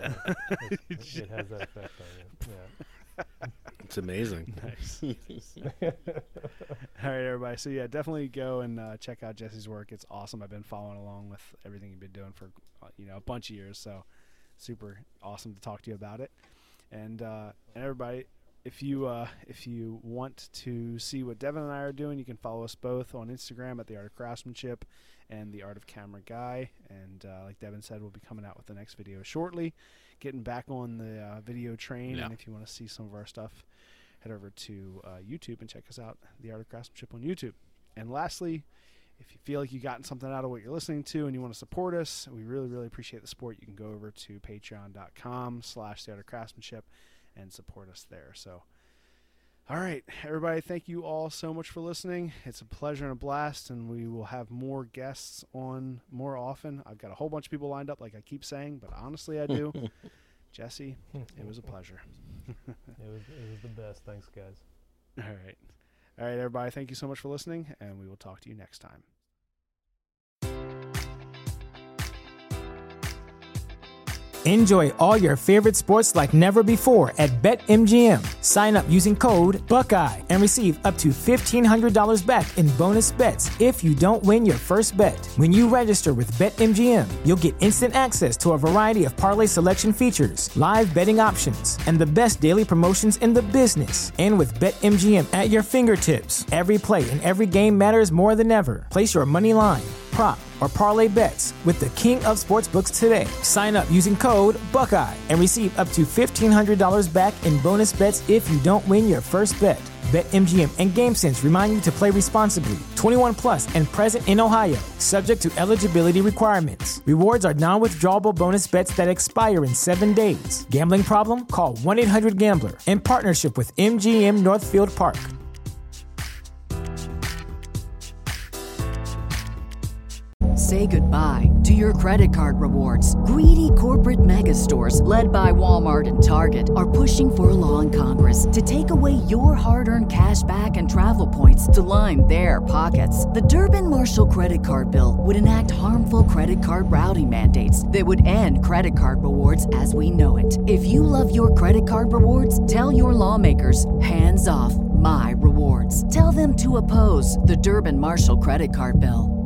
It has that effect on you. Yeah. It's amazing. Nice. All right, everybody. So yeah, definitely go and check out Jesse's work. It's awesome. I've been following along with everything you've been doing for a bunch of years. So super awesome to talk to you about it. And everybody, if you want to see what Devin and I are doing, you can follow us both on Instagram at The Art of Craftsmanship and The Art of Camera Guy. And like Devin said, we'll be coming out with the next video shortly. Getting back on the video train, and if you want to see some of our stuff, head over to YouTube and check us out, The Art of Craftsmanship on YouTube. And lastly, if you feel like you've gotten something out of what you're listening to and you want to support us, we really, really appreciate the support. You can go over to patreon.com/The Art of Craftsmanship and support us there. So, all right, everybody, thank you all so much for listening. It's a pleasure and a blast, and we will have more guests on more often. I've got a whole bunch of people lined up, like I keep saying, but honestly, I do. Jesse, it was a pleasure. It was the best. Thanks, guys. All right, everybody, thank you so much for listening, and we will talk to you next time. Enjoy all your favorite sports like never before at BetMGM. Sign up using code Buckeye and receive up to $1,500 back in bonus bets if you don't win your first bet. When you register with BetMGM, you'll get instant access to a variety of parlay selection features, live betting options, and the best daily promotions in the business. And with BetMGM at your fingertips, every play and every game matters more than ever. Place your money line, prop, or parlay bets with the king of sportsbooks today. Sign up using code Buckeye and receive up to $1,500 back in bonus bets if you don't win your first bet. BetMGM and GameSense remind you to play responsibly. 21 plus and present in Ohio, subject to eligibility requirements. Rewards are non-withdrawable bonus bets that expire in 7 days. Gambling problem? Call 1-800-GAMBLER. In partnership with MGM Northfield Park. Say goodbye to your credit card rewards. Greedy corporate mega stores, led by Walmart and Target, are pushing for a law in Congress to take away your hard-earned cash back and travel points to line their pockets. The Durbin-Marshall credit card bill would enact harmful credit card routing mandates that would end credit card rewards as we know it. If you love your credit card rewards, tell your lawmakers, hands off my rewards. Tell them to oppose the Durbin-Marshall credit card bill.